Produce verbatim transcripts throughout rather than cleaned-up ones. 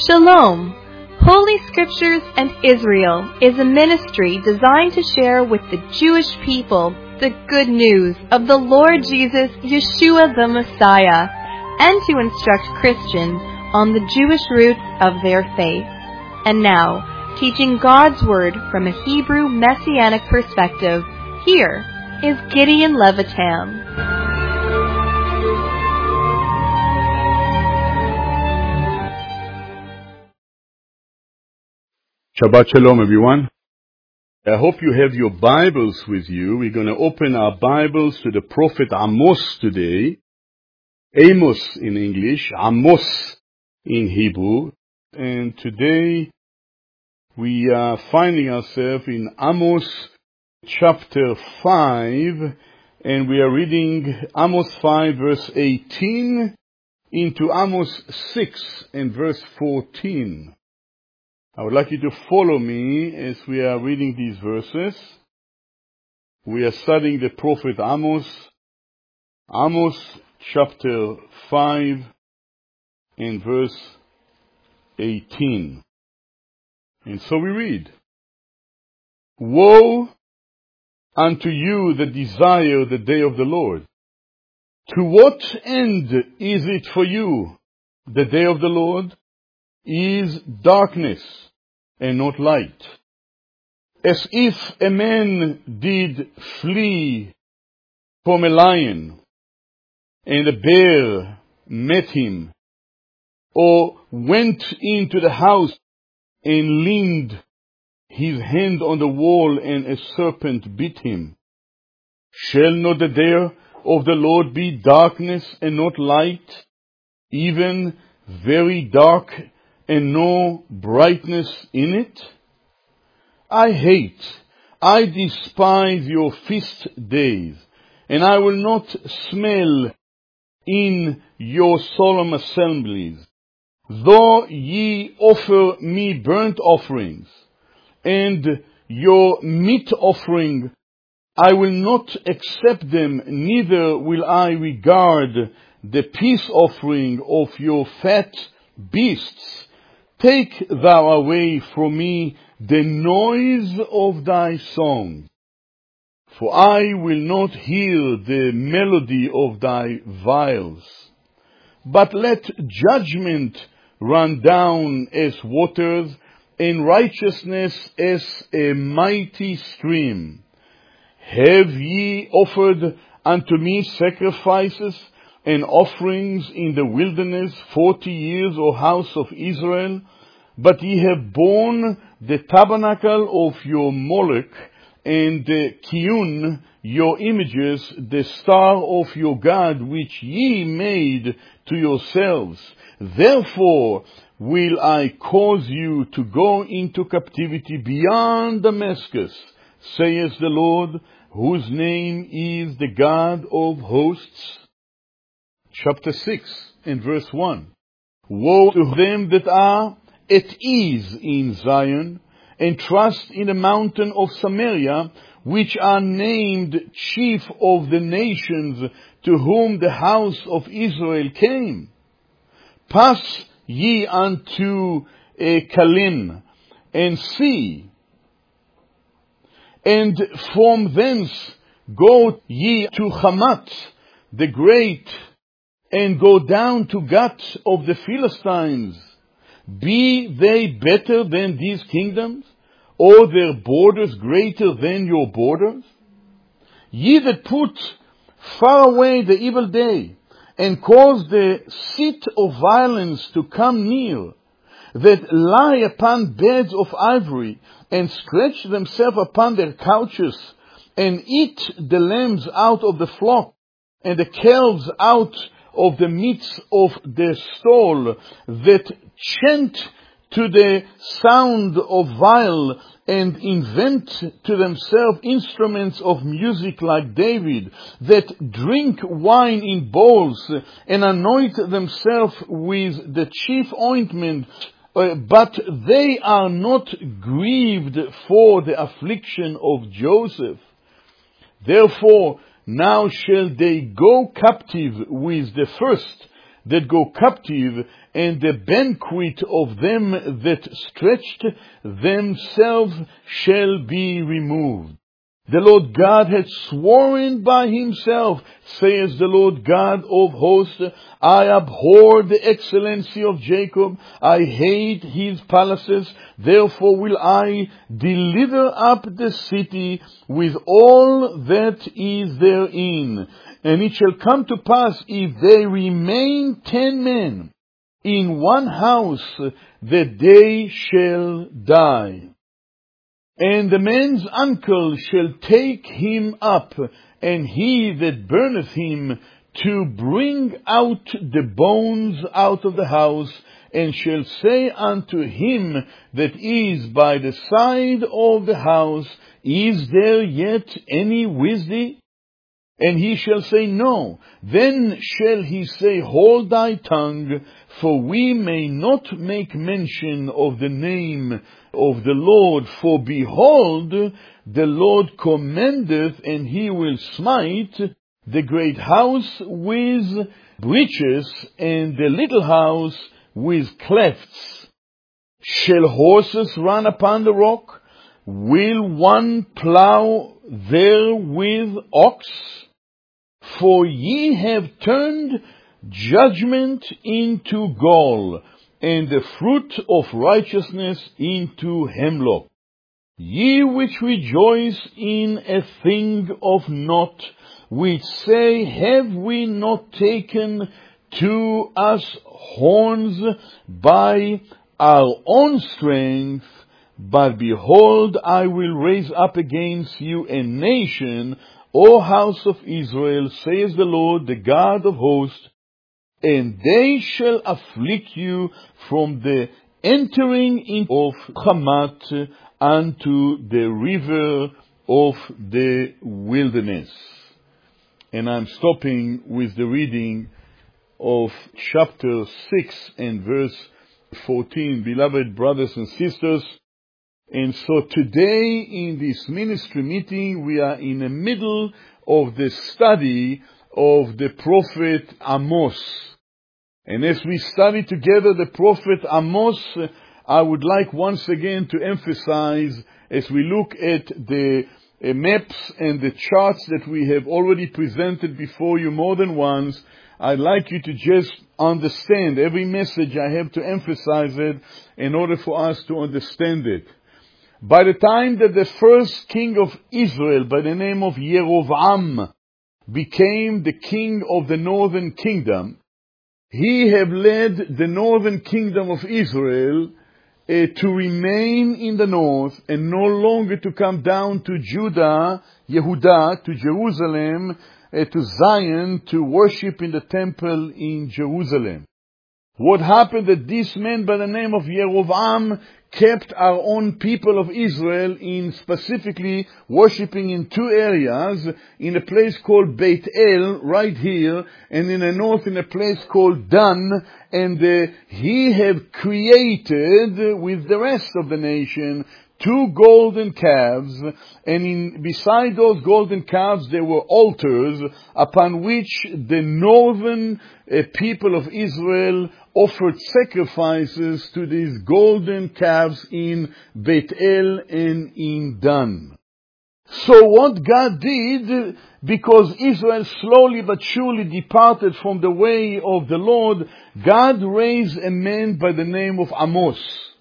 Shalom! Holy Scriptures and Israel is a ministry designed to share with the Jewish people the good news of the Lord Jesus, Yeshua the Messiah, and to instruct Christians on the Jewish roots of their faith. And now, teaching God's Word from a Hebrew Messianic perspective, here is Gideon Levitam. Shabbat Shalom, everyone. I hope you have your Bibles with you. We're going to open our Bibles to the prophet Amos today. Amos in English, Amos in Hebrew. And today we are finding ourselves in Amos chapter five, and we are reading Amos five verse eighteen into Amos six and verse fourteen. I would like you to follow me as we are reading these verses. We are studying the prophet Amos, Amos chapter five and verse eighteen. And so we read, "Woe unto you that desire the day of the Lord! To what end is it for you? The day of the Lord is darkness and not light. As if a man did flee from a lion, and a bear met him, or went into the house and leaned his hand on the wall, and a serpent bit him. Shall not the day of the Lord be darkness and not light, even very dark and no brightness in it? I hate, I despise your feast days, and I will not smell in your solemn assemblies. Though ye offer me burnt offerings, and your meat offering, I will not accept them, neither will I regard the peace offering of your fat beasts. Take thou away from me the noise of thy song, for I will not hear the melody of thy viols. But let judgment run down as waters, and righteousness as a mighty stream. Have ye offered unto me sacrifices and offerings in the wilderness forty years, O house of Israel? But ye have borne the tabernacle of your Moloch, and the Kiyun, your images, the star of your God, which ye made to yourselves. Therefore will I cause you to go into captivity beyond Damascus, saith the Lord, whose name is the God of hosts." Chapter six and verse one. "Woe to them that are at ease in Zion, and trust in the mountain of Samaria, which are named chief of the nations, to whom the house of Israel came. Pass ye unto Kalim, and see, and from thence go ye to Hamath the great, and go down to Gath of the Philistines. Be they better than these kingdoms, or their borders greater than your borders? Ye that put far away the evil day, and cause the seat of violence to come near, that lie upon beds of ivory, and stretch themselves upon their couches, and eat the lambs out of the flock, and the calves out of the midst of the stall, that chant to the sound of viol, and invent to themselves instruments of music like David, that drink wine in bowls, and anoint themselves with the chief ointment, uh, but they are not grieved for the affliction of Joseph. Therefore now shall they go captive with the first that go captive, and the banquet of them that stretched themselves shall be removed. The Lord God hath sworn by himself, says the Lord God of hosts, I abhor the excellency of Jacob, I hate his palaces, therefore will I deliver up the city with all that is therein. And it shall come to pass, if they remain ten men in one house, that they shall die. And the man's uncle shall take him up, and he that burneth him, to bring out the bones out of the house, and shall say unto him that is by the side of the house, Is there yet any with thee? And he shall say, No. Then shall he say, Hold thy tongue, for we may not make mention of the name of the Lord. For behold, the Lord commandeth, and he will smite the great house with breaches, and the little house with clefts. Shall horses run upon the rock? Will one plow there with ox? For ye have turned judgment into gall, and the fruit of righteousness into hemlock. Ye which rejoice in a thing of naught, which say, Have we not taken to us horns by our own strength? But behold, I will raise up against you a nation, O house of Israel, says the Lord, the God of hosts, and they shall afflict you from the entering in of Hamat unto the river of the wilderness. And I'm stopping with the reading of chapter six and verse fourteen. Beloved brothers and sisters, and so today in this ministry meeting, we are in the middle of the study of the prophet Amos. And as we study together the prophet Amos, I would like once again to emphasize, as we look at the uh, maps and the charts that we have already presented before you more than once, I'd like you to just understand every message. I have to emphasize it in order for us to understand it. By the time that the first king of Israel, by the name of Yerovam, became the king of the northern kingdom, he have led the northern kingdom of Israel uh, to remain in the north and no longer to come down to Judah, Yehudah, to Jerusalem, uh, to Zion, to worship in the temple in Jerusalem. What happened that this man by the name of Yerovam kept our own people of Israel in specifically worshipping in two areas, in a place called Beit El, right here, and in the north in a place called Dan, and uh, he have created with the rest of the nation two golden calves, and in, beside those golden calves there were altars upon which the northern uh, people of Israel offered sacrifices to these golden calves in Beit El and in Dan. So what God did, because Israel slowly but surely departed from the way of the Lord, God raised a man by the name of Amos.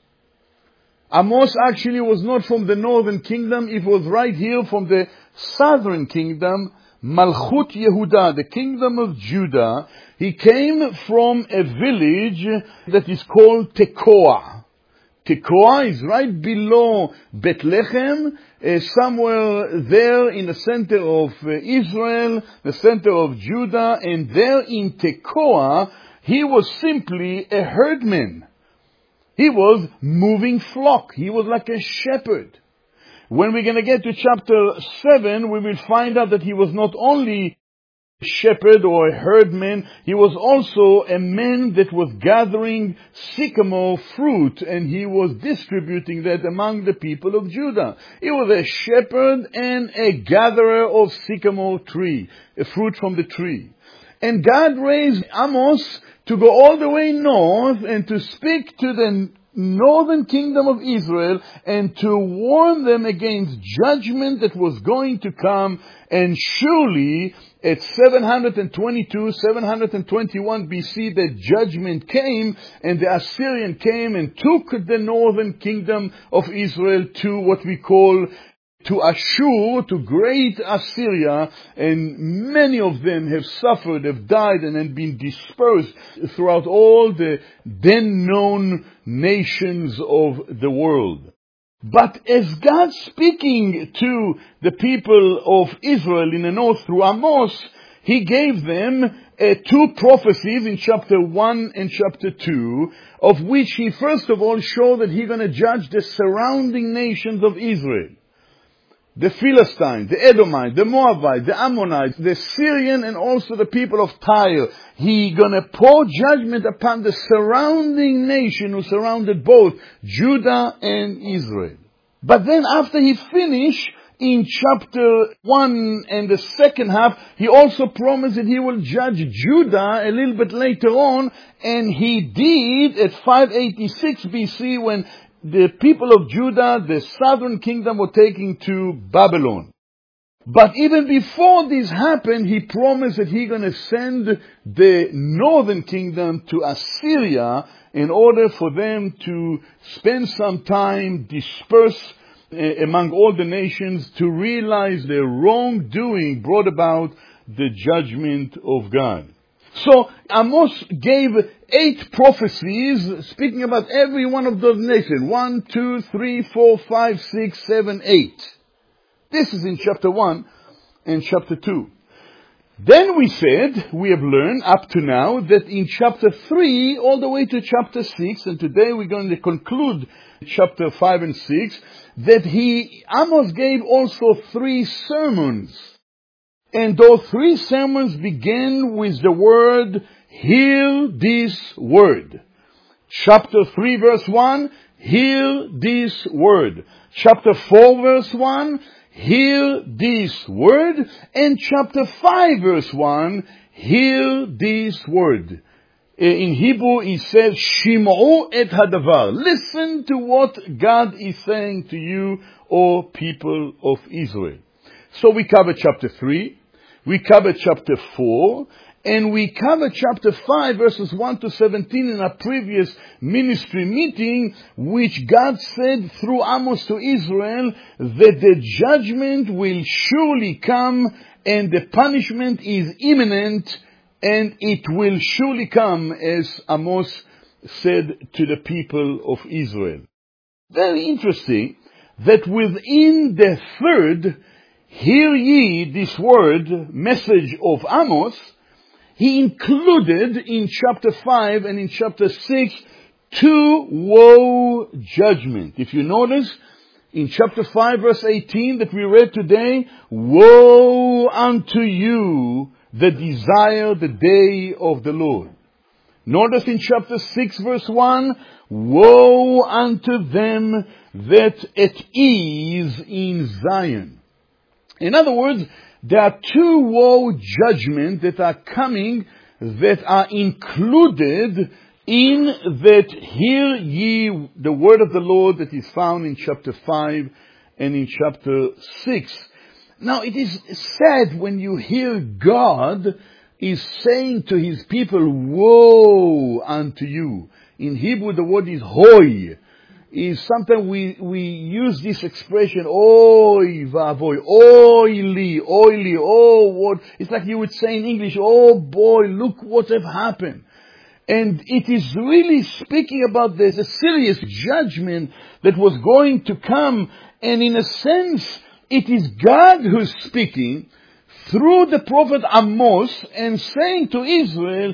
Amos actually was not from the northern kingdom, it was right here from the southern kingdom, Malchut Yehudah, the kingdom of Judah. He came from a village that is called Tekoa. Tekoa is right below Bethlehem, uh, somewhere there in the center of uh, Israel, the center of Judah, and there in Tekoa, he was simply a herdman. He was moving flock. He was like a shepherd. When we're going to get to chapter seven, we will find out that he was not only a shepherd or a herdman, he was also a man that was gathering sycamore fruit, and he was distributing that among the people of Judah. He was a shepherd and a gatherer of sycamore tree, a fruit from the tree. And God raised Amos to go all the way north and to speak to the northern kingdom of Israel and to warn them against judgment that was going to come. And surely at seven twenty-two, seven twenty-one B C, the judgment came, and the Assyrian came and took the northern kingdom of Israel to what we call to Ashur, to great Assyria, and many of them have suffered, have died, and have been dispersed throughout all the then known nations of the world. But as God speaking to the people of Israel in the north through Amos, He gave them uh, two prophecies in chapter one and chapter two, of which He first of all showed that He's going to judge the surrounding nations of Israel. The Philistines, the Edomites, the Moabites, the Ammonites, the Syrian, and also the people of Tyre. He gonna pour judgment upon the surrounding nation who surrounded both Judah and Israel. But then after he finished, in chapter one and the second half, he also promised that he will judge Judah a little bit later on, and he did at five eighty-six B C when the people of Judah, the southern kingdom, were taken to Babylon. But even before this happened, he promised that he's going to send the northern kingdom to Assyria in order for them to spend some time dispersed uh, among all the nations to realize their wrongdoing brought about the judgment of God. So Amos gave eight prophecies speaking about every one of those nations. One, two, three, four, five, six, seven, eight. This is in chapter one and chapter two. Then we said, we have learned up to now, that in chapter three all the way to chapter six, and today we're going to conclude chapter five and six, that he, Amos gave also three sermons. And those three sermons begin with the word, hear this word. Chapter three verse one, hear this word. Chapter four verse one, hear this word. And chapter five verse one, hear this word. In Hebrew it says, Shim'u et hadavar. Listen to what God is saying to you, O people of Israel. So we covered chapter three. We covered chapter four, and we covered chapter five, verses one to seventeen in our previous ministry meeting, which God said through Amos to Israel that the judgment will surely come and the punishment is imminent and it will surely come, as Amos said to the people of Israel. Very interesting that within the third hear ye this word, message of Amos, he included in chapter five and in chapter six two woe judgment. If you notice, in chapter five verse eighteen that we read today, woe unto you that desire the day of the Lord. Notice in chapter six verse one, woe unto them that at ease in Zion. In other words, there are two woe judgments that are coming that are included in that hear ye the word of the Lord that is found in chapter five and in chapter six. Now it is sad when you hear God is saying to his people, woe unto you. In Hebrew the word is hoy. Is sometimes we, we use this expression, oy vavoy, oily, oily, oh what, it's like you would say in English, oh boy, look what have happened. And it is really speaking about this, a serious judgment that was going to come, and in a sense, it is God who's speaking through the prophet Amos and saying to Israel,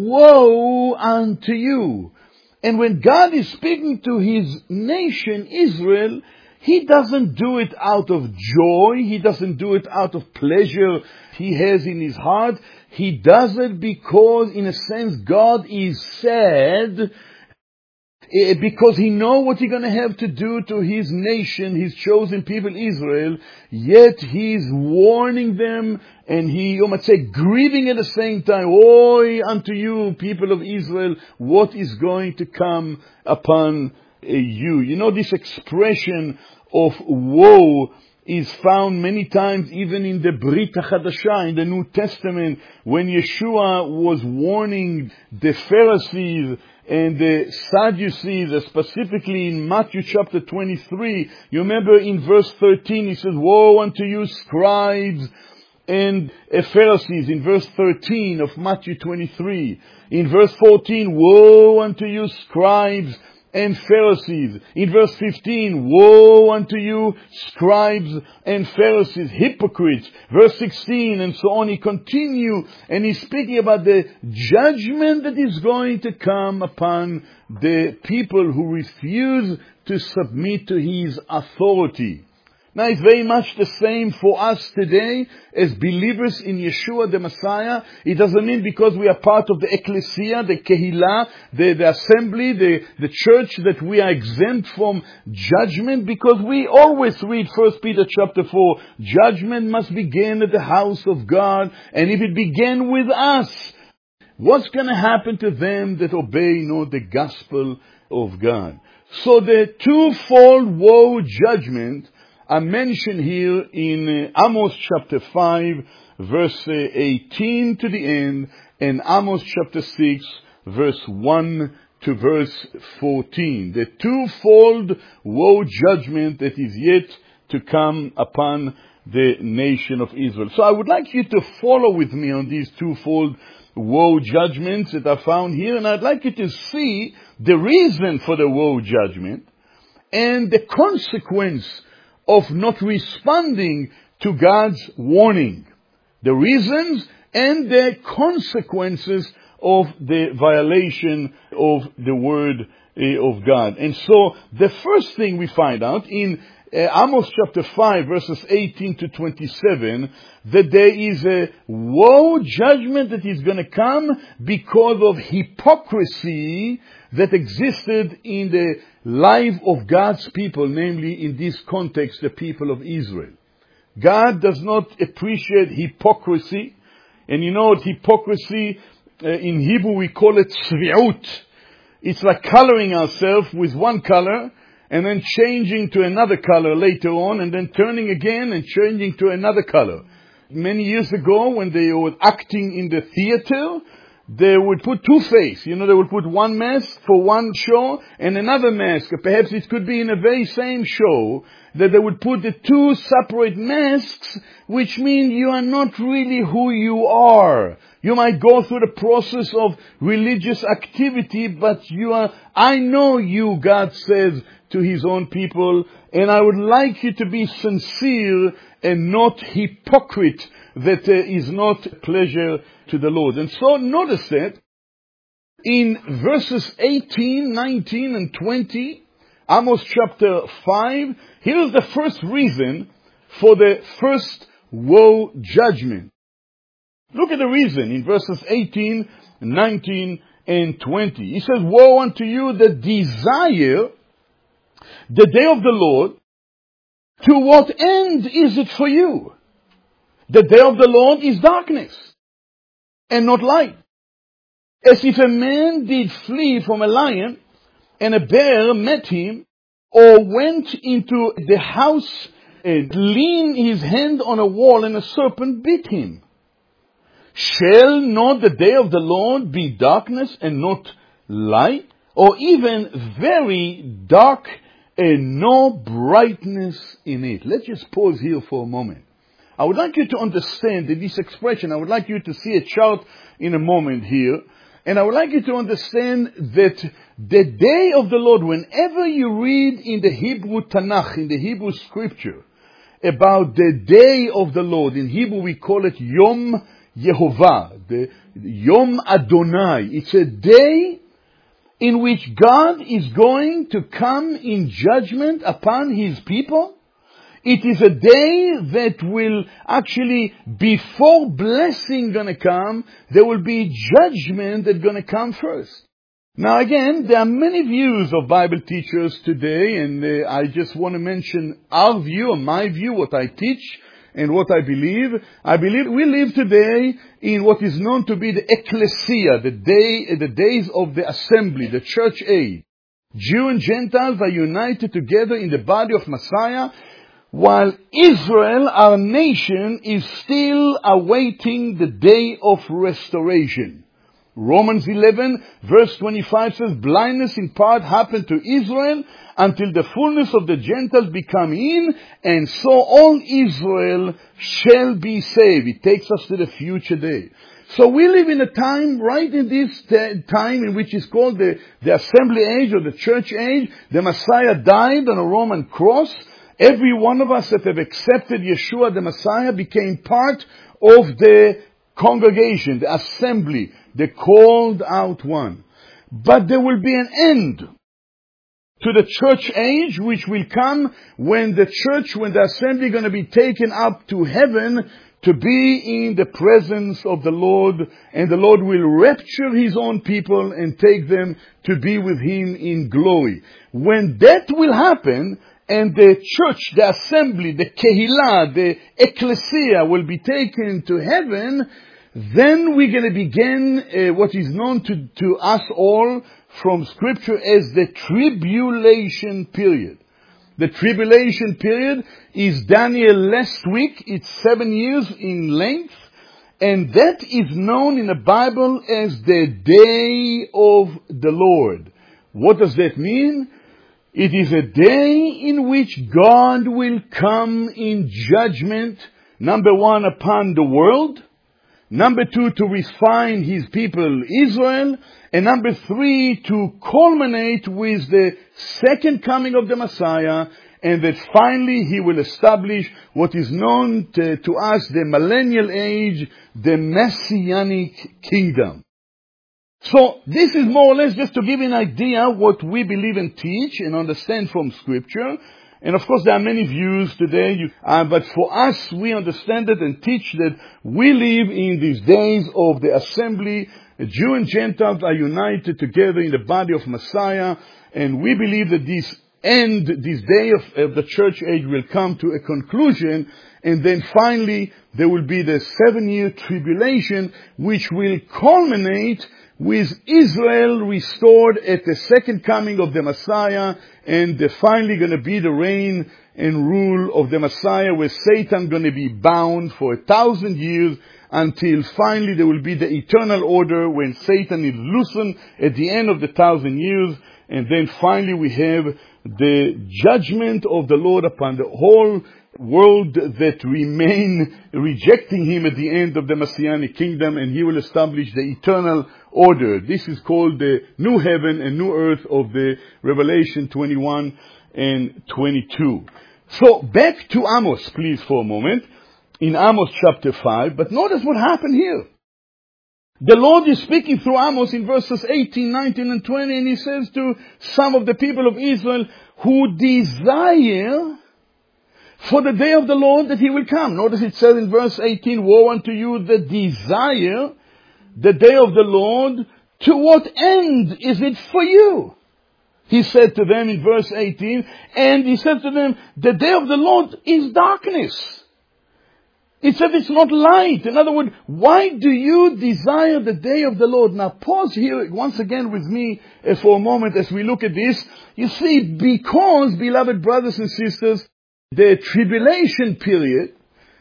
woe unto you. And when God is speaking to his nation, Israel, he doesn't do it out of joy. He doesn't do it out of pleasure he has in his heart. He does it because, in a sense, God is sad. uh, because he knows what he's going to have to do to his nation, his chosen people Israel, yet he's warning them, and he, you might say, grieving at the same time. Woe unto you, people of Israel, what is going to come upon uh, you. You know, this expression of woe is found many times even in the Brit HaChadashah, in the New Testament, when Yeshua was warning the Pharisees and the Sadducees, specifically in Matthew chapter twenty-three. You remember in verse thirteen, he says, woe unto you, scribes and Pharisees, in verse thirteen of Matthew twenty-three. In verse fourteen, woe unto you, scribes and Pharisees. In verse fifteen, woe unto you, scribes and Pharisees, hypocrites. Verse sixteen, and so on. He continues, and he's speaking about the judgment that is going to come upon the people who refuse to submit to his authority. Now, it's very much the same for us today as believers in Yeshua the Messiah. It doesn't mean because we are part of the ecclesia, the kehillah, the, the assembly, the, the church, that we are exempt from judgment, because we always read First Peter chapter four, judgment must begin at the house of God, and if it began with us, what's going to happen to them that obey not the gospel of God? So the twofold woe judgment are mentioned here in uh, Amos chapter five, verse uh, eighteen to the end, and Amos chapter six, verse one to verse fourteen. The twofold woe judgment that is yet to come upon the nation of Israel. So I would like you to follow with me on these twofold woe judgments that are found here, and I'd like you to see the reason for the woe judgment and the consequence of not responding to God's warning. The reasons and the consequences of the violation of the word uh, of God. And so the first thing we find out in uh, Amos chapter five, verses eighteen to twenty-seven, that there is a woe judgment that is going to come because of hypocrisy that existed in the life of God's people, namely in this context, the people of Israel. God does not appreciate hypocrisy. And you know what hypocrisy, uh, in Hebrew we call it tzvi'ut. It's like coloring ourselves with one color and then changing to another color later on, and then turning again and changing to another color. Many years ago, when they were acting in the theater, they would put two faces. You know, they would put one mask for one show and another mask. Perhaps it could be in a very same show that they would put the two separate masks, which mean you are not really who you are. You might go through the process of religious activity, but you are, I know you, God says to his own people, and I would like you to be sincere and not hypocrite, that uh, is not pleasure to the Lord. And so notice that in verses eighteen, nineteen, and twenty, Amos chapter five, here's the first reason for the first woe judgment. Look at the reason in verses eighteen, nineteen, and twenty. He says, woe unto you that desire the day of the Lord. To what end is it for you? The day of the Lord is darkness and not light. As if a man did flee from a lion and a bear met him, or went into the house and leaned his hand on a wall and a serpent bit him. Shall not the day of the Lord be darkness and not light? Or even very dark and no brightness in it? Let's just pause here for a moment. I would like you to understand that this expression, I would like you to see a chart in a moment here, and I would like you to understand that the day of the Lord, whenever you read in the Hebrew Tanakh, in the Hebrew scripture, about the day of the Lord, in Hebrew we call it Yom Yehovah, the Yom Adonai. It's a day in which God is going to come in judgment upon his people. It is a day that will actually, before blessing gonna come, there will be judgment that's gonna come first. Now again, there are many views of Bible teachers today, and uh, I just want to mention our view, or my view, what I teach and what I believe. I believe we live today in what is known to be the ecclesia, the day, the days of the assembly, the church age. Jew and Gentiles are united together in the body of Messiah, while Israel, our nation, is still awaiting the day of restoration. Romans eleven verse twenty-five says, blindness in part happened to Israel until the fullness of the Gentiles become in, and so all Israel shall be saved. It takes us to the future day. So we live in a time, right in this t- time in which is called the, the assembly age or the church age. The Messiah died on a Roman cross. Every one of us that have accepted Yeshua the Messiah became part of the congregation, the assembly, the called out one. But there will be an end to the church age, which will come when the church, when the assembly is going to be taken up to heaven to be in the presence of the Lord, and the Lord will rapture His own people and take them to be with Him in glory. When that will happen, and the church, the assembly, the kehillah, the ecclesia will be taken to heaven, then we're going to begin uh, what is known to, to us all from Scripture as the tribulation period. The tribulation period is Daniel last week. It's seven years in length. And that is known in the Bible as the day of the Lord. What does that mean? It is a day in which God will come in judgment, number one, upon the world. Number two, to refine His people, Israel. And number three, to culminate with the second coming of the Messiah. And that finally He will establish what is known to, to us, the millennial age, the Messianic kingdom. So this is more or less just to give you an idea what we believe and teach and understand from Scripture. And of course, there are many views today, you, uh, but for us, we understand it and teach that we live in these days of the assembly. Jew and Gentiles are united together in the body of Messiah, and we believe that this end, this day of, of the church age will come to a conclusion, and then finally there will be the seven-year tribulation, which will culminate with Israel restored at the second coming of the Messiah, and they're finally going to be the reign and rule of the Messiah, where Satan going to be bound for a thousand years until finally there will be the eternal order when Satan is loosened at the end of the thousand years, and then finally we have the judgment of the Lord upon the whole world that remain rejecting Him at the end of the Messianic kingdom, and He will establish the eternal order. This is called the new heaven and new earth of the Revelation twenty-one and twenty-two. So back to Amos, please, for a moment, in Amos chapter five. But notice what happened here. The Lord is speaking through Amos in verses eighteen, nineteen, and twenty, and He says to some of the people of Israel who desire for the day of the Lord that He will come. Notice it says in verse eighteen, woe unto you that desire the day of the Lord. To what end is it for you? He said to them in verse eighteen, and He said to them, the day of the Lord is darkness. It said it's not light. In other words, why do you desire the day of the Lord? Now pause here once again with me uh, for a moment as we look at this. You see, because, beloved brothers and sisters, the tribulation period,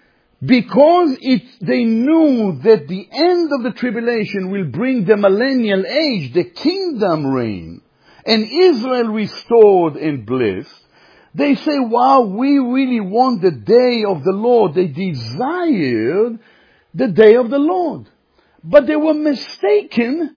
because it, they knew that the end of the tribulation will bring the millennial age, the kingdom reign, and Israel restored and blessed, they say, wow, we really want the day of the Lord. They desired the day of the Lord. But they were mistaken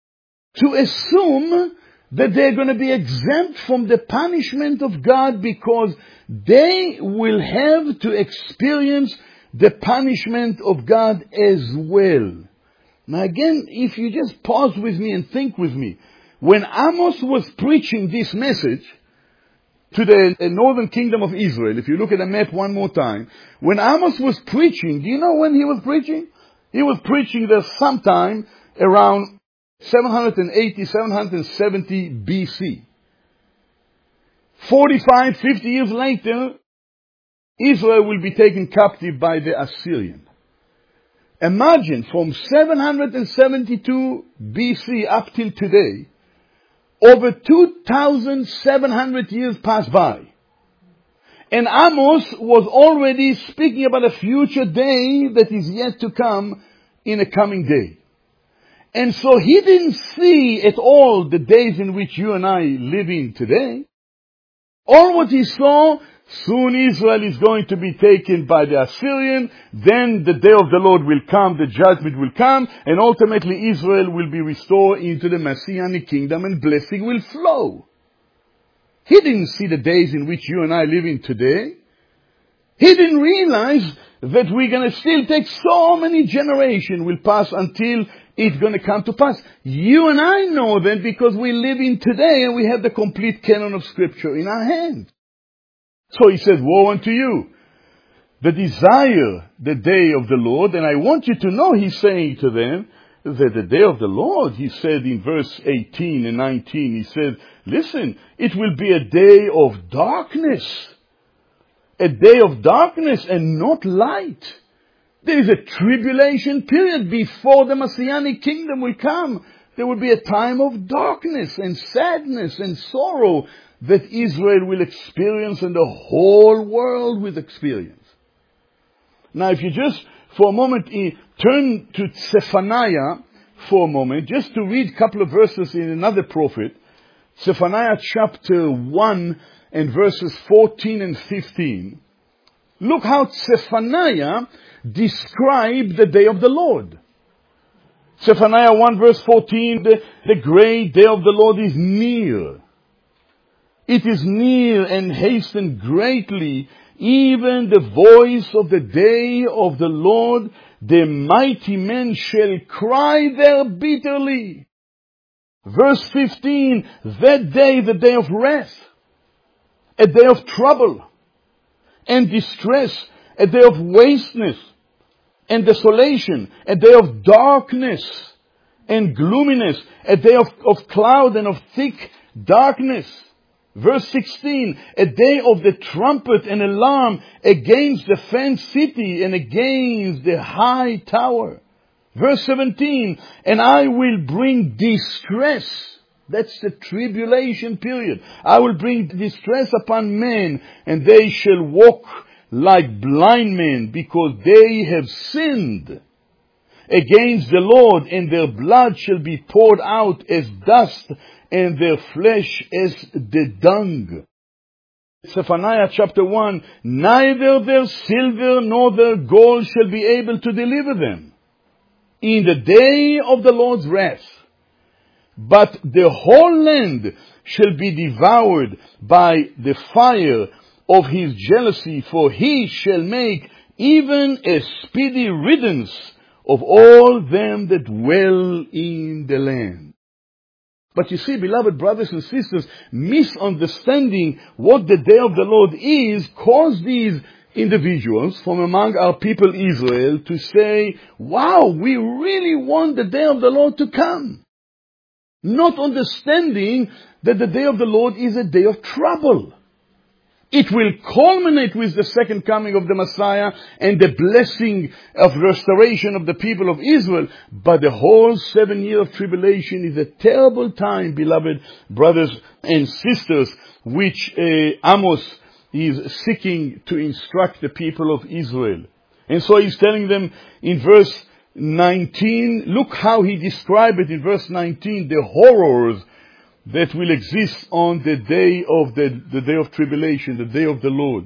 to assume that they're going to be exempt from the punishment of God because they will have to experience the punishment of God as well. Now again, if you just pause with me and think with me, when Amos was preaching this message to the northern kingdom of Israel, if you look at the map one more time, when Amos was preaching, do you know when he was preaching? He was preaching there sometime around seven eighty, seven seventy B C. forty-five, fifty years later, Israel will be taken captive by the Assyrian. Imagine, from seven seventy-two B C up till today, over two thousand seven hundred years passed by. And Amos was already speaking about a future day that is yet to come in a coming day. And so he didn't see at all the days in which you and I live in today. All what he saw, soon Israel is going to be taken by the Assyrian, then the day of the Lord will come, the judgment will come, and ultimately Israel will be restored into the Messianic kingdom and blessing will flow. He didn't see the days in which you and I live in today. He didn't realize that we're going to still take so many generations will pass until it's going to come to pass. You and I know that because we live in today and we have the complete canon of Scripture in our hands. So he says, woe unto you that desire the day of the Lord. And I want you to know, he's saying to them, that the day of the Lord, he said in verse eighteen and nineteen, he said, listen, it will be a day of darkness. A day of darkness and not light. There is a tribulation period before the Messianic kingdom will come. There will be a time of darkness and sadness and sorrow that Israel will experience and the whole world will experience. Now, if you just, for a moment, turn to Zephaniah for a moment, just to read a couple of verses in another prophet, Zephaniah chapter one and verses fourteen and fifteen. Look how Zephaniah described the day of the Lord. Zephaniah one verse fourteen, the, the great day of the Lord is near. It is near and hasten greatly, even the voice of the day of the Lord. The mighty men shall cry there bitterly. Verse fifteen, that day, the day of wrath, a day of trouble and distress, a day of wasteness and desolation, a day of darkness and gloominess, a day of, of cloud and of thick darkness. Verse sixteen, a day of the trumpet and alarm against the fenced city and against the high tower. Verse seventeen, and I will bring distress. That's the tribulation period. I will bring distress upon men, and they shall walk like blind men, because they have sinned against the Lord, and their blood shall be poured out as dust, and their flesh as the dung. Zephaniah chapter one, neither their silver nor their gold shall be able to deliver them in the day of the Lord's wrath. But the whole land shall be devoured by the fire of his jealousy, for he shall make even a speedy riddance of all them that dwell in the land. But you see, beloved brothers and sisters, misunderstanding what the day of the Lord is caused these individuals from among our people Israel to say, wow, we really want the day of the Lord to come. Not understanding that the day of the Lord is a day of trouble. It will culminate with the second coming of the Messiah and the blessing of restoration of the people of Israel. But the whole seven year of tribulation is a terrible time, beloved brothers and sisters, which uh, Amos is seeking to instruct the people of Israel. And so he's telling them in verse nineteen, look how he described it in verse nineteen, the horrors that will exist on the day of the, the day of tribulation, the day of the Lord.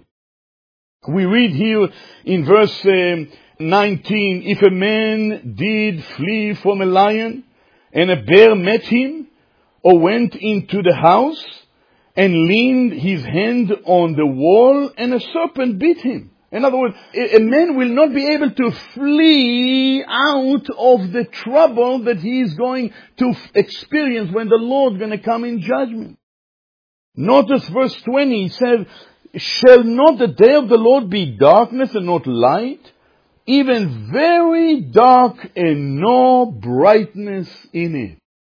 We read here in verse um, nineteen, if a man did flee from a lion and a bear met him, or went into the house and leaned his hand on the wall and a serpent bit him. In other words, a man will not be able to flee out of the trouble that he is going to experience when the Lord is going to come in judgment. Notice verse twenty, he said, shall not the day of the Lord be darkness and not light? Even very dark and no brightness in it.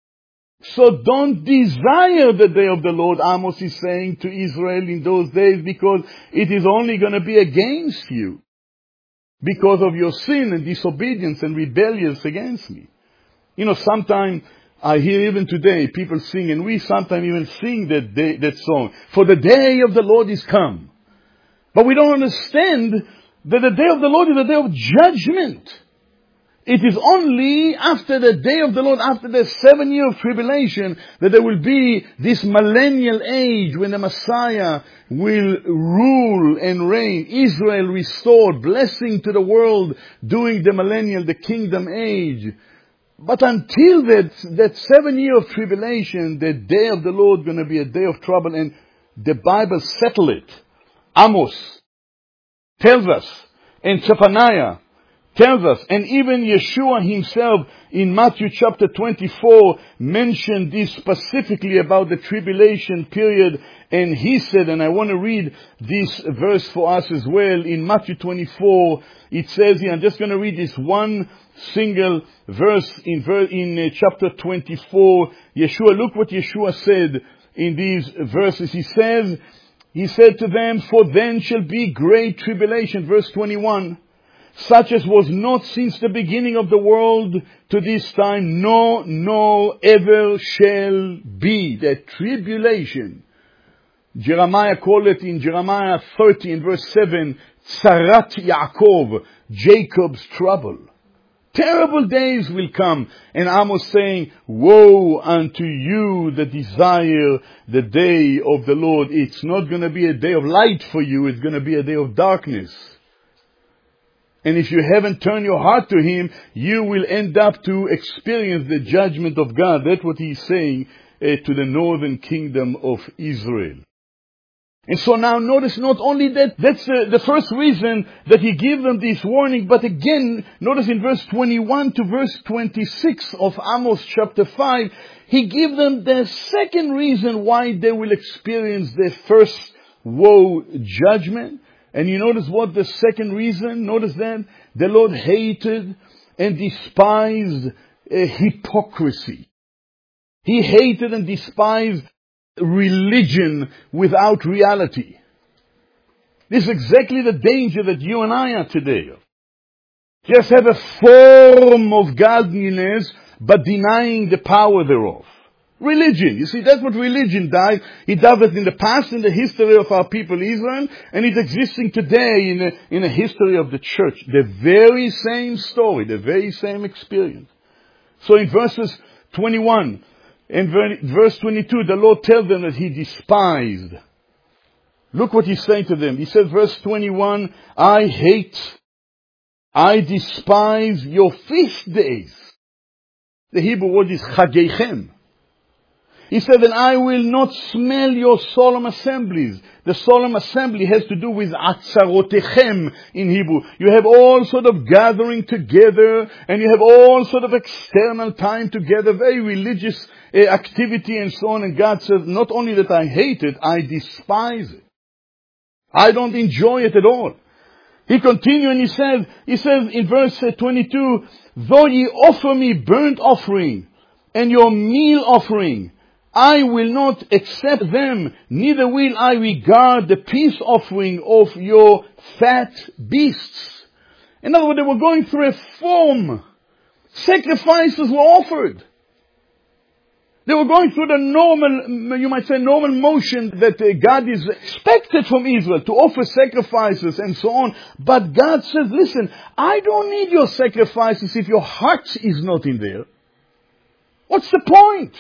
So don't desire the day of the Lord, Amos is saying to Israel in those days, because it is only going to be against you because of your sin and disobedience and rebellions against me. You know, sometimes I hear even today people sing, and we sometimes even sing that day, that song, for the day of the Lord is come. But we don't understand that the day of the Lord is a day of judgment. It is only after the day of the Lord, after the seven year of tribulation, that there will be this millennial age when the Messiah will rule and reign. Israel restored, blessing to the world during the millennial, the kingdom age. But until that, that seven year of tribulation, the day of the Lord is going to be a day of trouble, and the Bible settled it. Amos tells us, and Zephaniah tells us, and even Yeshua himself in Matthew chapter twenty-four mentioned this specifically about the tribulation period. And he said, and I want to read this verse for us as well, in Matthew twenty-four, it says here, I'm just going to read this one single verse in, ver- in uh, chapter twenty-four. Yeshua, look what Yeshua said in these verses. He says, he said to them, for then shall be great tribulation, verse twenty-one, such as was not since the beginning of the world to this time, no, no, ever shall be. The tribulation. Jeremiah called it in Jeremiah thirty in verse seven, Tzarat Yaakov, Jacob's trouble. Terrible days will come. And Amos saying, woe unto you that desire the day of the Lord. It's not going to be a day of light for you. It's going to be a day of darkness. And if you haven't turned your heart to Him, you will end up to experience the judgment of God. That's what He's saying uh, to the northern kingdom of Israel. And so now notice not only that, that's uh, the first reason that He gave them this warning, but again, notice in verse twenty-one to verse twenty-six of Amos chapter five, He gave them the second reason why they will experience the first woe judgment. And you notice what the second reason? Notice that the Lord hated and despised uh, hypocrisy. He hated and despised religion without reality. This is exactly the danger that you and I are today. Just have a form of godliness, but denying the power thereof. Religion. You see, that's what religion does. It does it in the past, in the history of our people Israel, and it's existing today in the, in the history of the church. The very same story, the very same experience. So in verses twenty-one and verse twenty-two, the Lord tells them that He despised. Look what He's saying to them. He says, verse twenty-one, I hate, I despise your feast days. The Hebrew word is chageichem. He said, and I will not smell your solemn assemblies. The solemn assembly has to do with atzarotechem in Hebrew. You have all sort of gathering together, and you have all sort of external time together, very religious uh, activity and so on. And God says, not only that I hate it, I despise it. I don't enjoy it at all. He continues and he says, he says in verse twenty-two, though ye offer me burnt offering and your meal offering, I will not accept them, neither will I regard the peace offering of your fat beasts. In other words, they were going through a form. Sacrifices were offered. They were going through the normal, you might say normal motion that God is expected from Israel to offer sacrifices and so on. But God says, listen, I don't need your sacrifices if your heart is not in there. What's the point?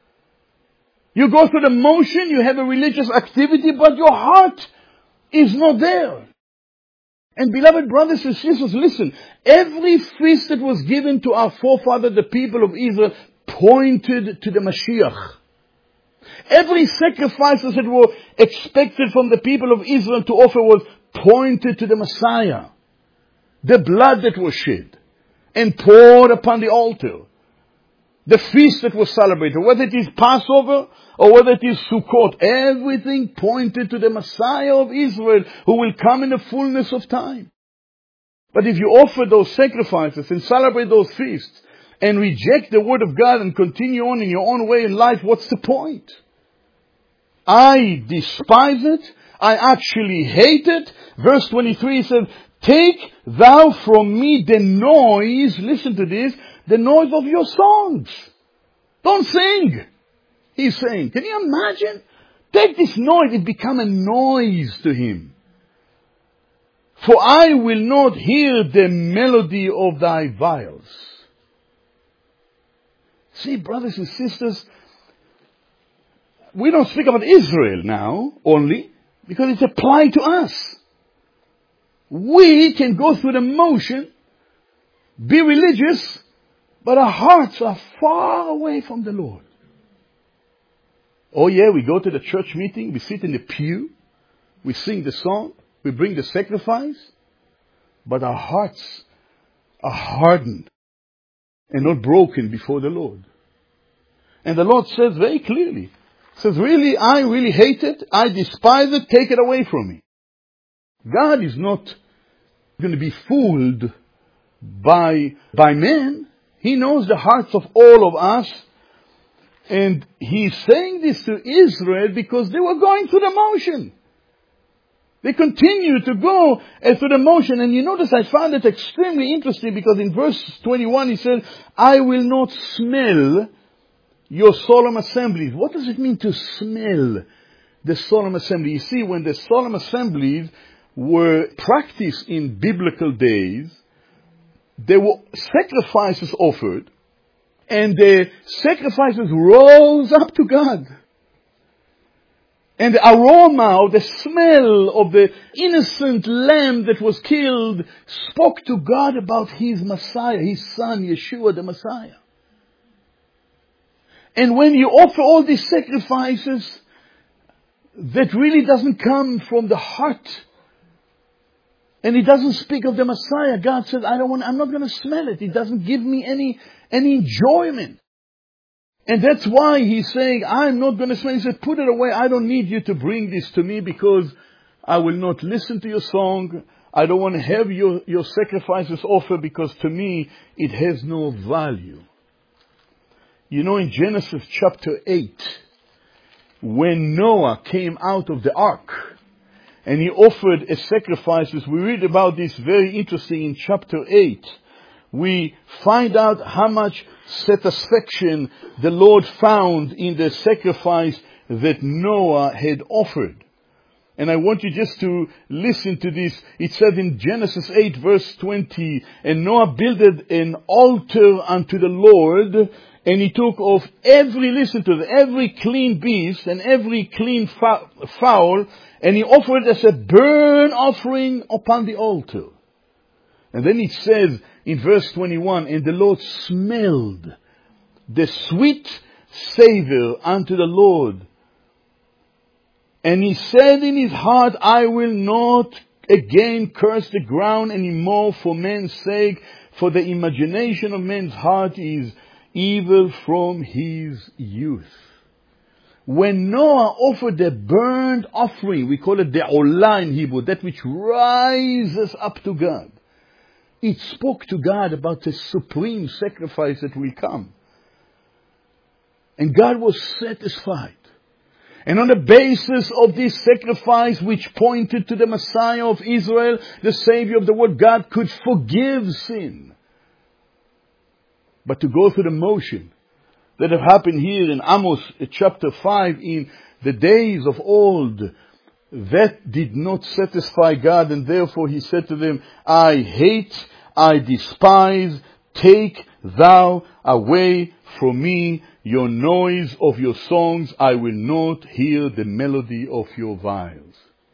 You go through the motion, you have a religious activity, but your heart is not there. And beloved brothers and sisters, listen, every feast that was given to our forefathers, the people of Israel, pointed to the Mashiach. Every sacrifices that were expected from the people of Israel to offer was pointed to the Messiah. The blood that was shed and poured upon the altar. The feast that was celebrated, whether it is Passover or whether it is Sukkot, everything pointed to the Messiah of Israel who will come in the fullness of time. But if you offer those sacrifices and celebrate those feasts, and reject the Word of God and continue on in your own way in life, what's the point? I despise it. I actually hate it. Verse twenty-three says, take thou from me the noise, listen to this, the noise of your songs. Don't sing, he's saying. Can you imagine? Take this noise, it become a noise to him. For I will not hear the melody of thy viols. See, brothers and sisters, we don't speak about Israel now only, because it's applied to us. We can go through the motion, be religious, but our hearts are far away from the Lord. Oh yeah, we go to the church meeting, we sit in the pew, we sing the song, we bring the sacrifice, but our hearts are hardened and not broken before the Lord. And the Lord says very clearly, says, really, I really hate it, I despise it, take it away from me. God is not going to be fooled by, by men. He knows the hearts of all of us. And he's saying this to Israel because they were going through the motion. They continue to go through the motion. And you notice I found it extremely interesting because in verse twenty-one he says, I will not smell your solemn assemblies. What does it mean to smell the solemn assembly? You see, when the solemn assemblies were practiced in biblical days, there were sacrifices offered, and the sacrifices rose up to God. And the aroma, or the smell of the innocent lamb that was killed spoke to God about His Messiah, His Son, Yeshua the Messiah. And when you offer all these sacrifices, that really doesn't come from the heart, and it doesn't speak of the Messiah, God says, I don't want, I'm not going to smell it. It doesn't give me any, any enjoyment. And that's why he's saying, I'm not going to smell it. He said, put it away. I don't need you to bring this to me because I will not listen to your song. I don't want to have your, your sacrifices offered because to me it has no value. You know, in Genesis chapter eight, when Noah came out of the ark and he offered a sacrifices, we read about this very interesting in chapter eight. We find out how much satisfaction the Lord found in the sacrifice that Noah had offered. And I want you just to listen to this. It says in Genesis eight verse twenty, and Noah builded an altar unto the Lord, and he took of every, listen to it, every clean beast and every clean fowl, and he offered as a burnt offering upon the altar. And then it says in verse twenty-one, and the Lord smelled the sweet savor unto the Lord. And he said in his heart, I will not again curse the ground anymore for men's sake, for the imagination of man's heart is evil from his youth. When Noah offered the burnt offering, we call it the olah in Hebrew, that which rises up to God, it spoke to God about the supreme sacrifice that will come. And God was satisfied. And on the basis of this sacrifice, which pointed to the Messiah of Israel, the Savior of the world, God could forgive sin. But to go through the motion that have happened here in Amos chapter five, in the days of old, that did not satisfy God, and therefore he said to them, I hate, I despise, take thou away from me your noise of your songs, I will not hear the melody of your viols.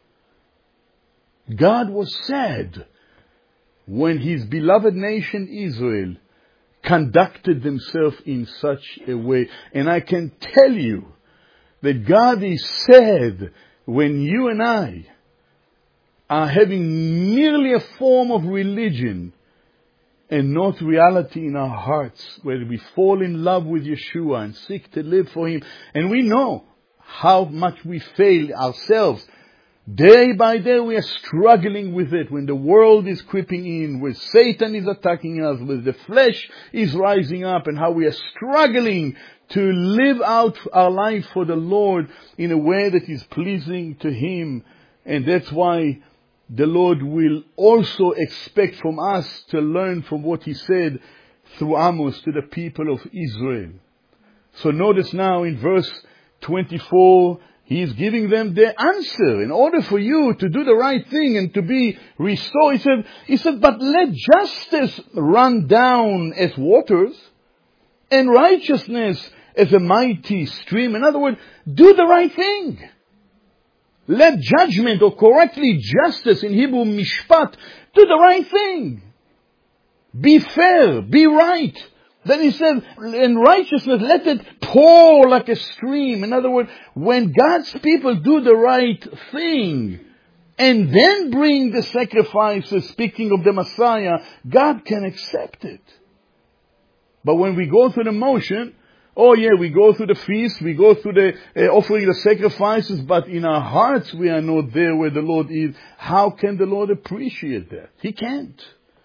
God was sad when his beloved nation Israel conducted themselves in such a way. And I can tell you that God is sad when you and I are having merely a form of religion and not reality in our hearts, where we fall in love with Yeshua and seek to live for Him. And we know how much we fail ourselves Day by day we are struggling with it. When the world is creeping in, when Satan is attacking us, when the flesh is rising up, and how we are struggling to live out our life for the Lord in a way that is pleasing to Him. And that's why the Lord will also expect from us to learn from what He said through Amos to the people of Israel. So notice now in verse twenty-four, He is giving them the answer. In order for you to do the right thing and to be restored, He said, he said, but let justice run down as waters, and righteousness as a mighty stream. In other words, do the right thing. Let judgment, or correctly justice in Hebrew, mishpat, do the right thing. Be fair, be right. Then He said, in righteousness, let it pour like a stream. In other words, when God's people do the right thing, and then bring the sacrifices, speaking of the Messiah, God can accept it. But when we go through the motion, oh yeah, we go through the feast, we go through the uh, offering the sacrifices, but in our hearts we are not there where the Lord is. How can the Lord appreciate that? He can't.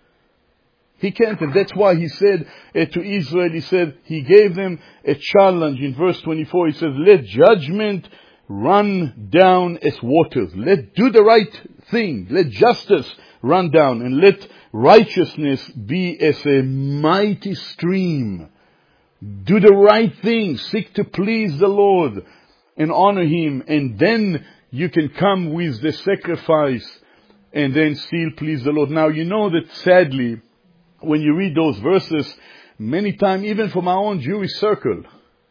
He can't. And that's why He said uh, to Israel, He said, He gave them a challenge. In verse twenty-four, He says, let judgment run down as waters. Let do the right thing. Let justice run down, and let righteousness be as a mighty stream. Do the right thing. Seek to please the Lord and honor Him. And then you can come with the sacrifice and then still please the Lord. Now, you know that sadly, when you read those verses, many times, even from our own Jewish circle,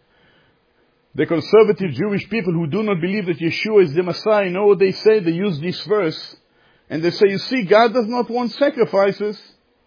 the conservative Jewish people who do not believe that Yeshua is the Messiah, you know what they say? They use this verse and they say, you see, God does not want sacrifices.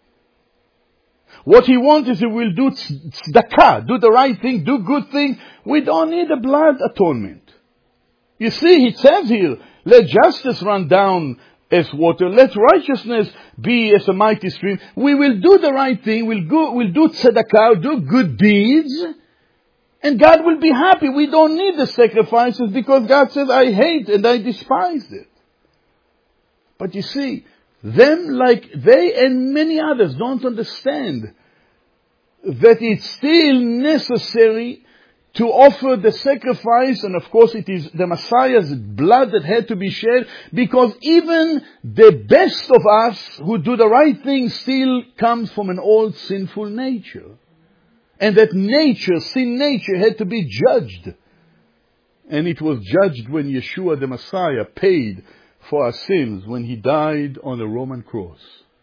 What He wants is He will do tzedakah, do the right thing, do good thing. We don't need a blood atonement. You see, it says here, let justice run down as water, let righteousness be as a mighty stream. We will do the right thing, we'll, go, we'll do tzedakah, do good deeds, and God will be happy. We don't need the sacrifices because God says, I hate and I despise it. But you see, them, like they and many others, don't understand that it's still necessary to offer the sacrifice, and of course it is the Messiah's blood that had to be shed, because even the best of us who do the right thing still comes from an old sinful nature. And that nature, sin nature, had to be judged. And it was judged when Yeshua the Messiah paid for our sins, when He died on the Roman cross.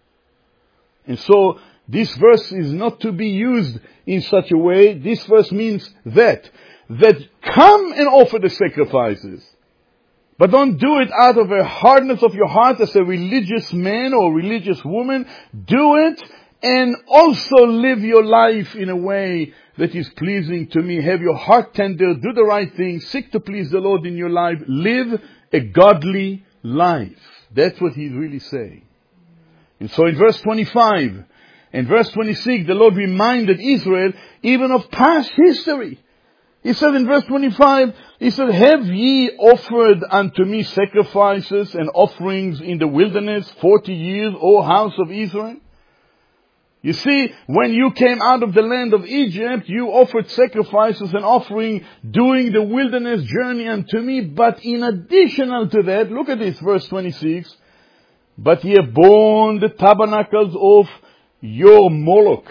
And so, this verse is not to be used in such a way. This verse means that, that come and offer the sacrifices. But don't do it out of a hardness of your heart as a religious man or religious woman. Do it and also live your life in a way that is pleasing to me. Have your heart tender, do the right thing, seek to please the Lord in your life, live a godly life. That's what He's really saying. And so in verse twenty-five and verse twenty-six, the Lord reminded Israel even of past history. He said in verse twenty-five, He said, have ye offered unto me sacrifices and offerings in the wilderness forty years, O house of Israel? You see, when you came out of the land of Egypt, you offered sacrifices and offering during the wilderness journey unto me. But in additional to that, look at this, verse twenty-six. But ye have borne the tabernacles of your Moloch.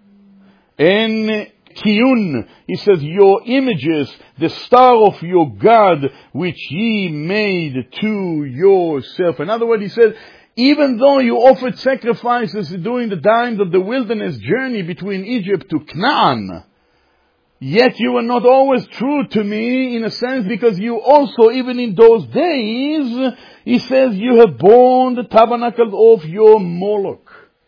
And Kiyun, He says, your images, the star of your God, which ye made to yourself. In other words, He said, even though you offered sacrifices during the times of the wilderness journey between Egypt to Canaan, yet you were not always true to me in a sense, because you also, even in those days, He says, you have borne the tabernacle of your Moloch.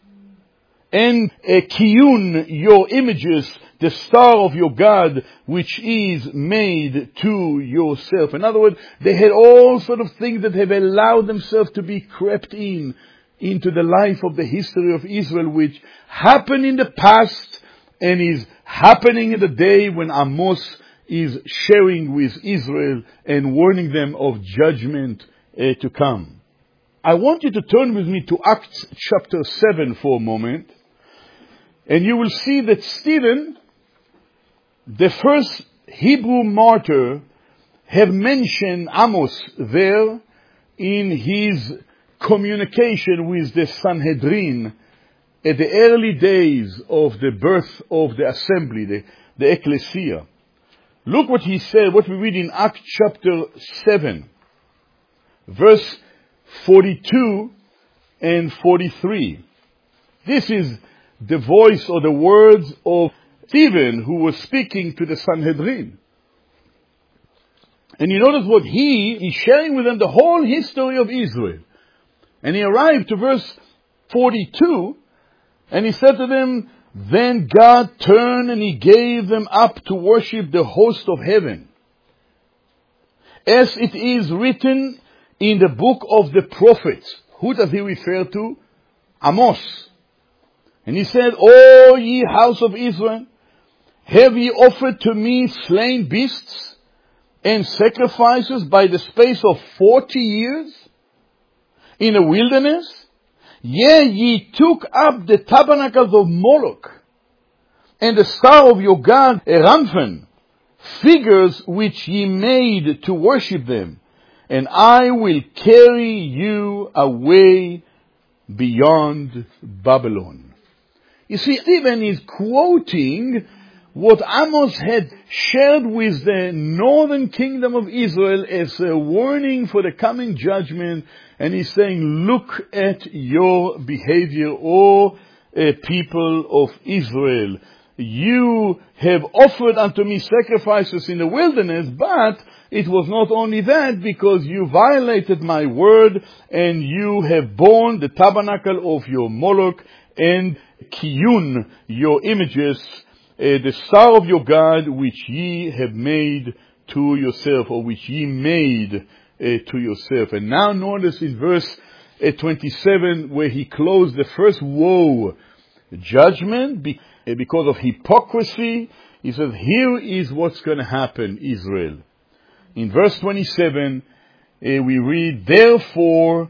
And uh, Kiyun, your images, the star of your God, which is made to yourself. In other words, they had all sort of things that have allowed themselves to be crept in, into the life of the history of Israel, which happened in the past and is happening in the day when Amos is sharing with Israel and warning them of judgment uh, to come. I want you to turn with me to Acts chapter seven for a moment, and you will see that Stephen, the first Hebrew martyr, have mentioned Amos there in his communication with the Sanhedrin at the early days of the birth of the assembly, the, the ecclesia. Look what he said, what we read in Acts chapter seven, verse forty-two and forty-three. This is the voice or the words of Stephen, who was speaking to the Sanhedrin. And you notice what he is sharing with them, the whole history of Israel. And he arrived to verse forty-two, and he said to them, "Then God turned and he gave them up to worship the host of heaven, as it is written in the book of the prophets." Who does he refer to? Amos. And he said, "O ye house of Israel, have ye offered to me slain beasts and sacrifices by the space of forty years in the wilderness? Yea, ye took up the tabernacles of Moloch and the star of your god Remphan, figures which ye made to worship them, and I will carry you away beyond Babylon." You see, Stephen is quoting what Amos had shared with the northern kingdom of Israel as a warning for the coming judgment. And he's saying, look at your behavior, O uh, people of Israel. You have offered unto me sacrifices in the wilderness, but it was not only that, because you violated my word, and you have borne the tabernacle of your Moloch, and Kiyun, your images, uh, the star of your God, which ye have made to yourself, or which ye made uh, to yourself. And now notice in verse uh, twenty-seven, where he closed the first woe, judgment, be- uh, because of hypocrisy. He says, here is what's going to happen, Israel. In verse twenty-seven, uh, we read, "Therefore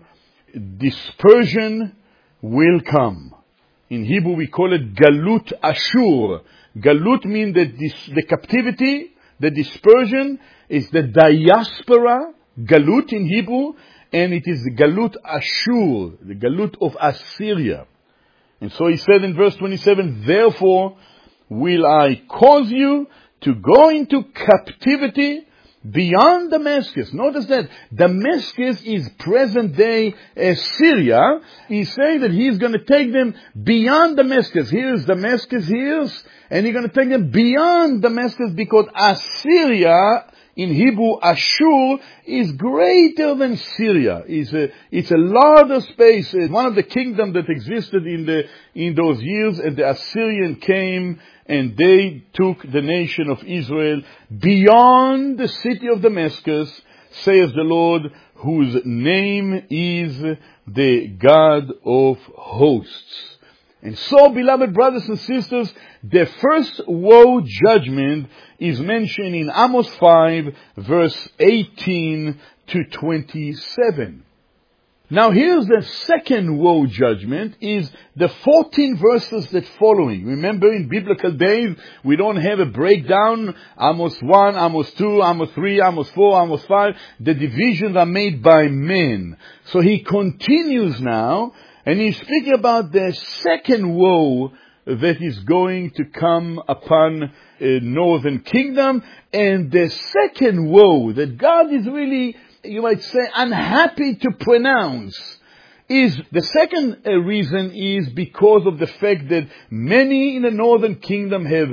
dispersion will come." In Hebrew we call it Galut Ashur. Galut means that this, the captivity, the dispersion, is the diaspora, Galut in Hebrew, and it is the Galut Ashur, the Galut of Assyria. And so he said in verse twenty-seven, "Therefore will I cause you to go into captivity beyond Damascus." Notice that Damascus is present day Syria. He's saying that he's going to take them beyond Damascus. Here is Damascus here, and he's going to take them beyond Damascus, because Assyria, in Hebrew, Ashur, is greater than Syria. It's a, it's a larger space. It's one of the kingdoms that existed in the, in those years, and the Assyrian came and they took the nation of Israel beyond the city of Damascus, says the Lord, whose name is the God of hosts. And so, beloved brothers and sisters, the first woe judgment is mentioned in Amos five, verse eighteen to twenty-seven. Now here's the second woe judgment, is the fourteen verses that following. Remember, in biblical days, we don't have a breakdown, Amos one, Amos two, Amos three, Amos four, Amos five. The divisions are made by men. So he continues now, and he's speaking about the second woe that is going to come upon a northern kingdom. And the second woe that God is really, you might say, unhappy to pronounce, is the second uh, reason is because of the fact that many in the northern kingdom have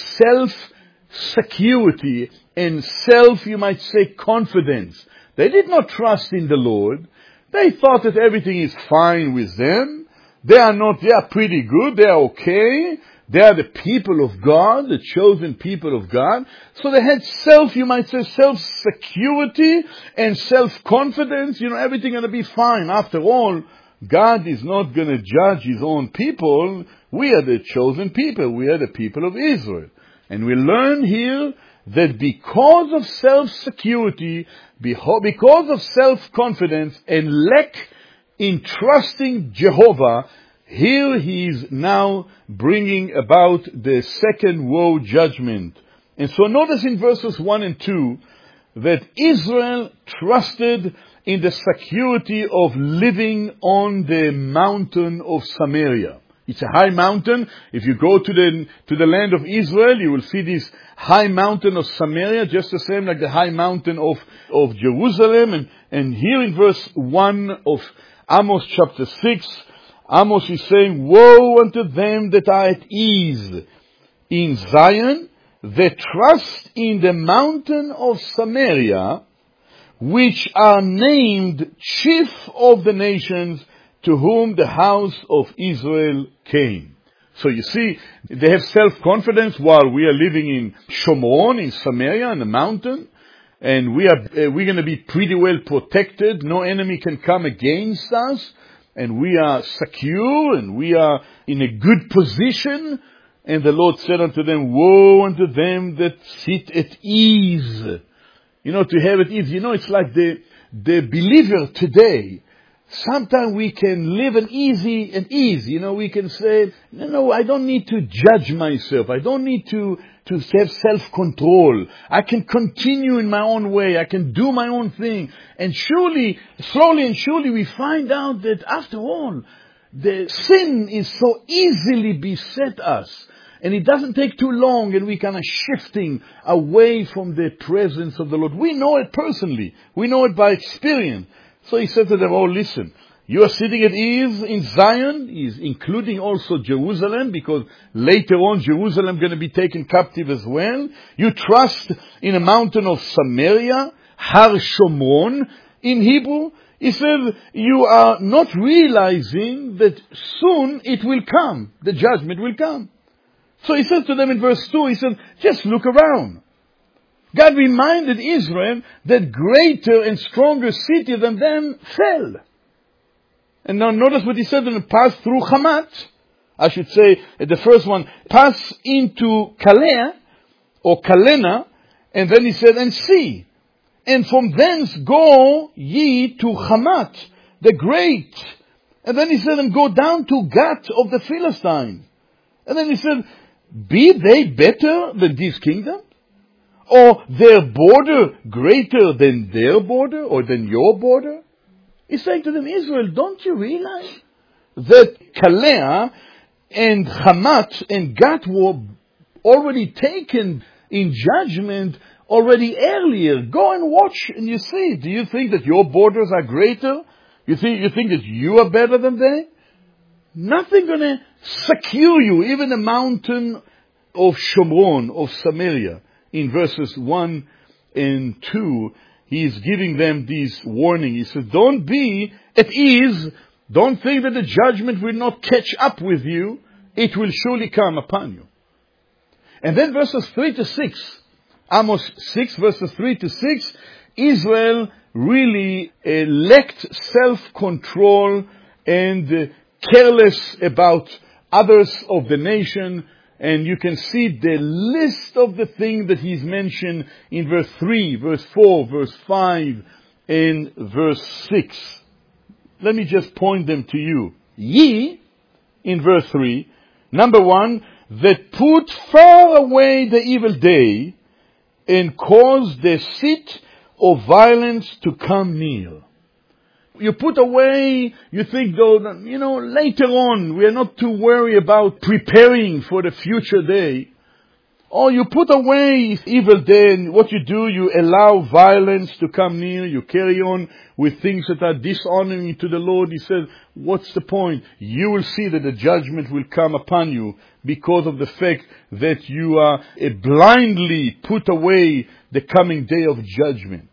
self-security and self, you might say, confidence. They did not trust in the Lord. They thought that everything is fine with them. They are not, they are pretty good, they are okay. They are the people of God, the chosen people of God. So they had self, you might say, self-security and self-confidence. You know, everything going to be fine. After all, God is not going to judge His own people. We are the chosen people. We are the people of Israel. And we learn here that because of self-security, because of self-confidence and lack in trusting Jehovah, here he is now bringing about the second woe judgment. And so notice in verses one and two that Israel trusted in the security of living on the mountain of Samaria. It's a high mountain. If you go to the to the land of Israel, you will see this high mountain of Samaria, just the same like the high mountain of, of Jerusalem. And, and here in verse one of Amos chapter six, Amos is saying, "Woe unto them that are at ease in Zion, that trust in the mountain of Samaria, which are named chief of the nations, to whom the house of Israel came." So you see, they have self-confidence while we are living in Shomron, in Samaria, in the mountain, and we are uh, we're going to be pretty well protected. No enemy can come against us, and we are secure, and we are in a good position. And the Lord said unto them, "Woe unto them that sit at ease." You know, to have at ease. You know, it's like the the believer today. Sometimes we can live an easy and ease. You know, we can say, no, no, I don't need to judge myself. I don't need to, to have self-control. I can continue in my own way. I can do my own thing. And surely, slowly and surely we find out that after all, the sin is so easily beset us. And it doesn't take too long, and we kind of shifting away from the presence of the Lord. We know it personally. We know it by experience. So he said to them, "Oh, listen, you are sitting at ease in Zion," he's including also Jerusalem, because later on Jerusalem is going to be taken captive as well. "You trust in a mountain of Samaria, Har Shomron in Hebrew." He said, "You are not realizing that soon it will come. The judgment will come." So he says to them in verse two, he said, just look around. God reminded Israel that greater and stronger city than them fell. And now notice what he said when it passed through Hamat. I should say, the first one, pass into Calais, or Kalena, and then he said, and see. And from thence go ye to Hamat, the great. And then he said, and go down to Gath of the Philistines. And then he said, be they better than these kingdoms? Or their border greater than their border, or than your border? He's saying to them, Israel, don't you realize that Calais and Hamat and Gath were already taken in judgment already earlier? Go and watch and you see. Do you think that your borders are greater? You think, you think that you are better than they? Nothing gonna secure you, even the mountain of Shomron, of Samaria. In verses one and two, he is giving them this warning. He says, don't be at ease. Don't think that the judgment will not catch up with you. It will surely come upon you. And then verses three to six, Amos six, verses three to six, Israel really uh, lacked self-control and uh, careless about others of the nation. And you can see the list of the things that he's mentioned in verse three, verse four, verse five, and verse six. Let me just point them to you. Ye, in verse three, number one, that put far away the evil day and cause the seat of violence to come near. You put away, you think though, you know, later on, we are not too worried about preparing for the future day. Or you put away evil day, and what you do, you allow violence to come near, you carry on with things that are dishonoring to the Lord. He said, what's the point? You will see that the judgment will come upon you because of the fact that you are uh, blindly put away the coming day of judgment.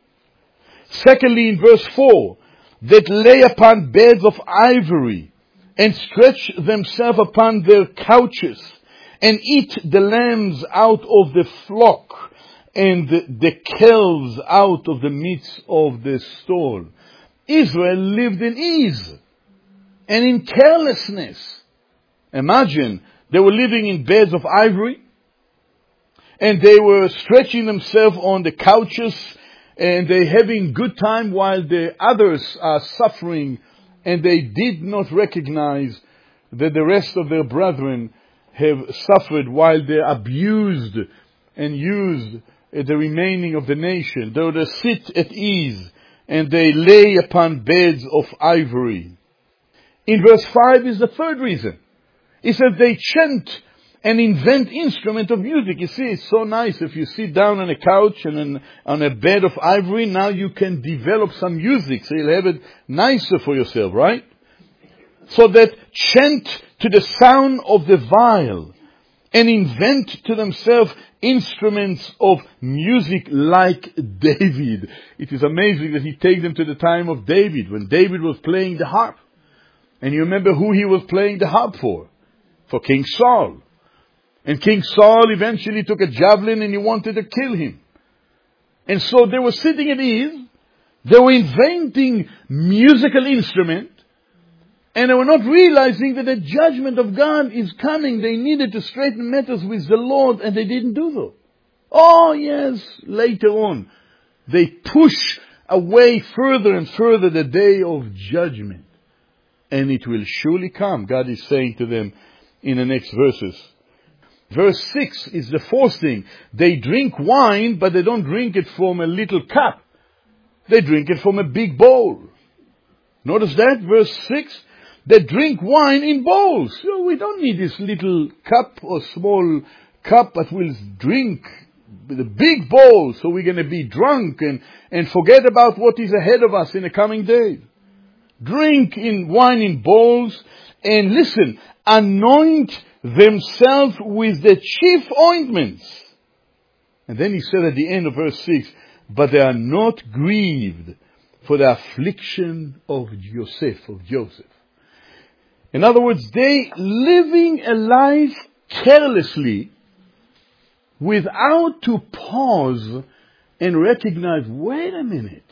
Secondly, in verse four, that lay upon beds of ivory, and stretch themselves upon their couches, and eat the lambs out of the flock, and the, the calves out of the midst of the stall. Israel lived in ease, and in carelessness. Imagine, they were living in beds of ivory, and they were stretching themselves on the couches, and they having good time while the others are suffering, and they did not recognize that the rest of their brethren have suffered while they abused and used the remaining of the nation. Though they sit at ease and they lay upon beds of ivory. In verse five is the third reason. It says they chant and invent instrument of music. You see, it's so nice if you sit down on a couch and an, on a bed of ivory, now you can develop some music, so you'll have it nicer for yourself, right? So that chant to the sound of the viol and invent to themselves instruments of music like David. It is amazing that he takes them to the time of David, when David was playing the harp. And you remember who he was playing the harp for? For King Saul. And King Saul eventually took a javelin and he wanted to kill him. And so they were sitting at ease. They were inventing musical instruments. And they were not realizing that the judgment of God is coming. They needed to straighten matters with the Lord, and they didn't do so. Oh yes, later on. They push away further and further the day of judgment. And it will surely come, God is saying to them in the next verses. Verse six is the fourth thing. They drink wine, but they don't drink it from a little cup. They drink it from a big bowl. Notice that, verse six. They drink wine in bowls. So we don't need this little cup or small cup, but we'll drink the big bowl, so we're going to be drunk and, and forget about what is ahead of us in the coming days. Drink in wine in bowls, and listen, anoint themselves with the chief ointments. And then he said at the end of verse six, but they are not grieved for the affliction of Joseph, of Joseph. In other words, they living a life carelessly without to pause and recognize, wait a minute.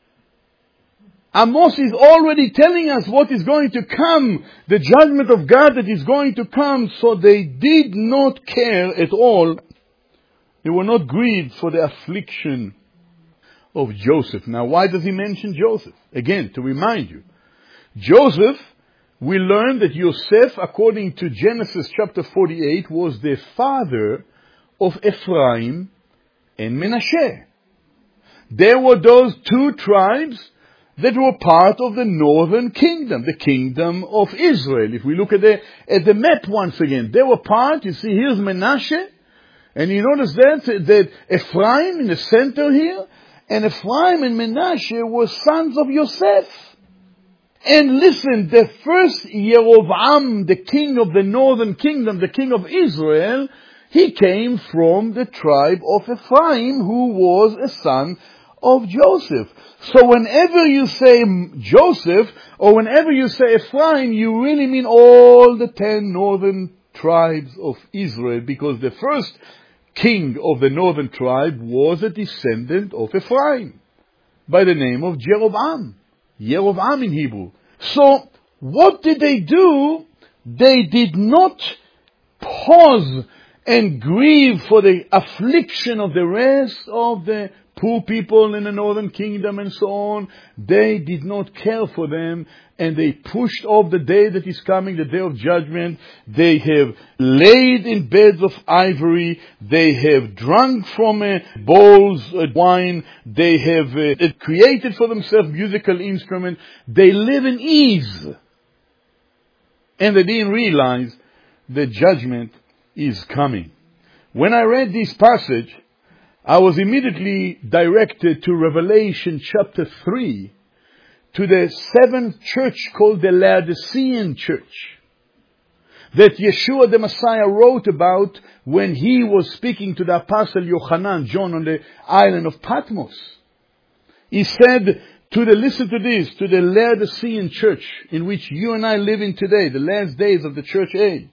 Amos is already telling us what is going to come, the judgment of God that is going to come, so they did not care at all. They were not grieved for the affliction of Joseph. Now, why does he mention Joseph? Again, to remind you, Joseph, we learn that Yosef, according to Genesis chapter forty-eight, was the father of Ephraim and Menashe. There were those two tribes that were part of the northern kingdom, the kingdom of Israel. If we look at the, at the map once again, they were part, you see, here's Menashe, and you notice that, that Ephraim in the center here, and Ephraim and Menashe were sons of Yosef. And listen, the first Yerovam, the king of the northern kingdom, the king of Israel, he came from the tribe of Ephraim, who was a son of Joseph. So whenever you say Joseph, or whenever you say Ephraim, you really mean all the ten northern tribes of Israel, because the first king of the northern tribe was a descendant of Ephraim, by the name of Jeroboam. Yerovam in Hebrew. So, what did they do? They did not pause and grieve for the affliction of the rest of the poor people in the northern kingdom and so on. They did not care for them, and they pushed off the day that is coming, the day of judgment. They have laid in beds of ivory. They have drunk from uh, bowls of wine. They have uh, created for themselves musical instruments. They live in ease. And they didn't realize the judgment is coming. When I read this passage, I was immediately directed to Revelation chapter three, to the seventh church called the Laodicean church, that Yeshua the Messiah wrote about when he was speaking to the apostle Yochanan, John, on the island of Patmos. He said to the, listen to this, to the Laodicean church in which you and I live in today, the last days of the church age.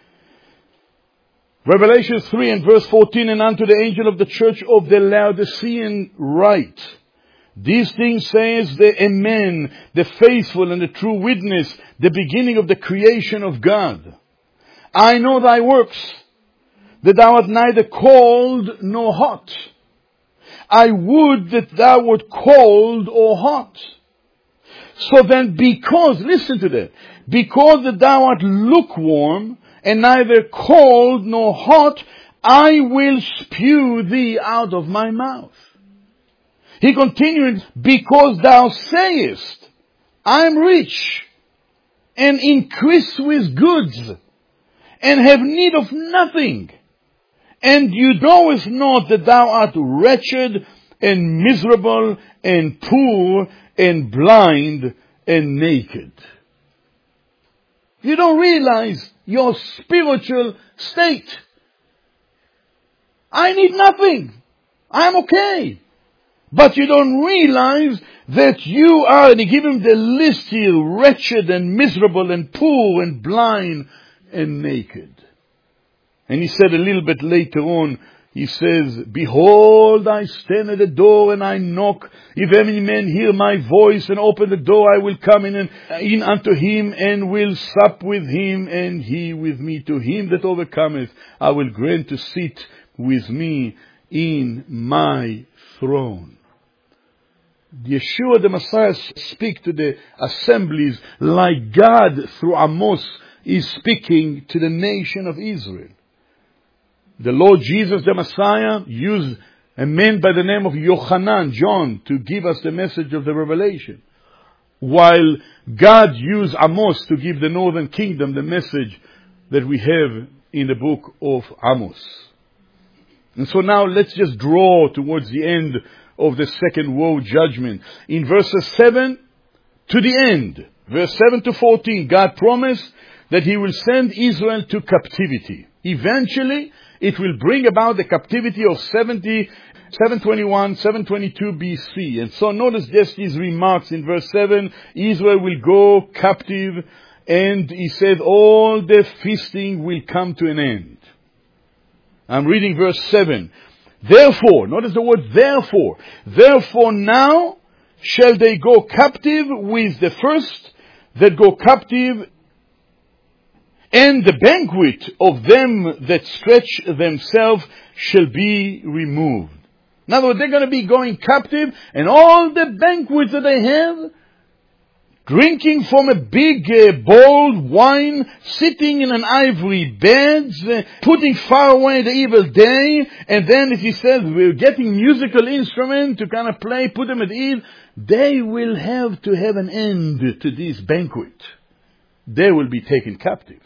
Revelation three and verse fourteen, and unto the angel of the church of the Laodicean write, these things says the Amen, the faithful and the true witness, the beginning of the creation of God. I know thy works, that thou art neither cold nor hot. I would that thou wert cold or hot. So then because, listen to that, because that thou art lukewarm and neither cold nor hot, I will spew thee out of my mouth. He continued, because thou sayest, I am rich and increase with goods and have need of nothing. And you knowest not that thou art wretched and miserable and poor and blind and naked. You don't realize your spiritual state. I need nothing. I'm okay. But you don't realize that you are, and he gives him the list here, wretched and miserable and poor and blind and naked. And he said a little bit later on, he says, behold, I stand at the door and I knock. If any man hear my voice and open the door, I will come in, and, in unto him and will sup with him and he with me. To him that overcometh, I will grant to sit with me in my throne. Yeshua the Messiah speak to the assemblies like God through Amos is speaking to the nation of Israel. The Lord Jesus the Messiah used a man by the name of Yochanan, John, to give us the message of the revelation, while God used Amos to give the northern kingdom the message that we have in the book of Amos. And so now let's just draw towards the end of the second woe judgment. In verses seven to the end, verse seven to fourteen, God promised that He will send Israel to captivity. Eventually, it will bring about the captivity of seventy, seven twenty-one, seven twenty-two B C. And so notice just these remarks in verse seven. Israel will go captive, and he said all the feasting will come to an end. I'm reading verse seven. Therefore, notice the word therefore. Therefore now shall they go captive with the first that go captive, and the banquet of them that stretch themselves shall be removed. In other words, they're going to be going captive, and all the banquets that they have, drinking from a big uh, bowl wine, sitting in an ivory bed, uh, putting far away the evil day, and then, as he says, we're getting musical instruments to kind of play, put them at ease. They will have to have an end to this banquet. They will be taken captive.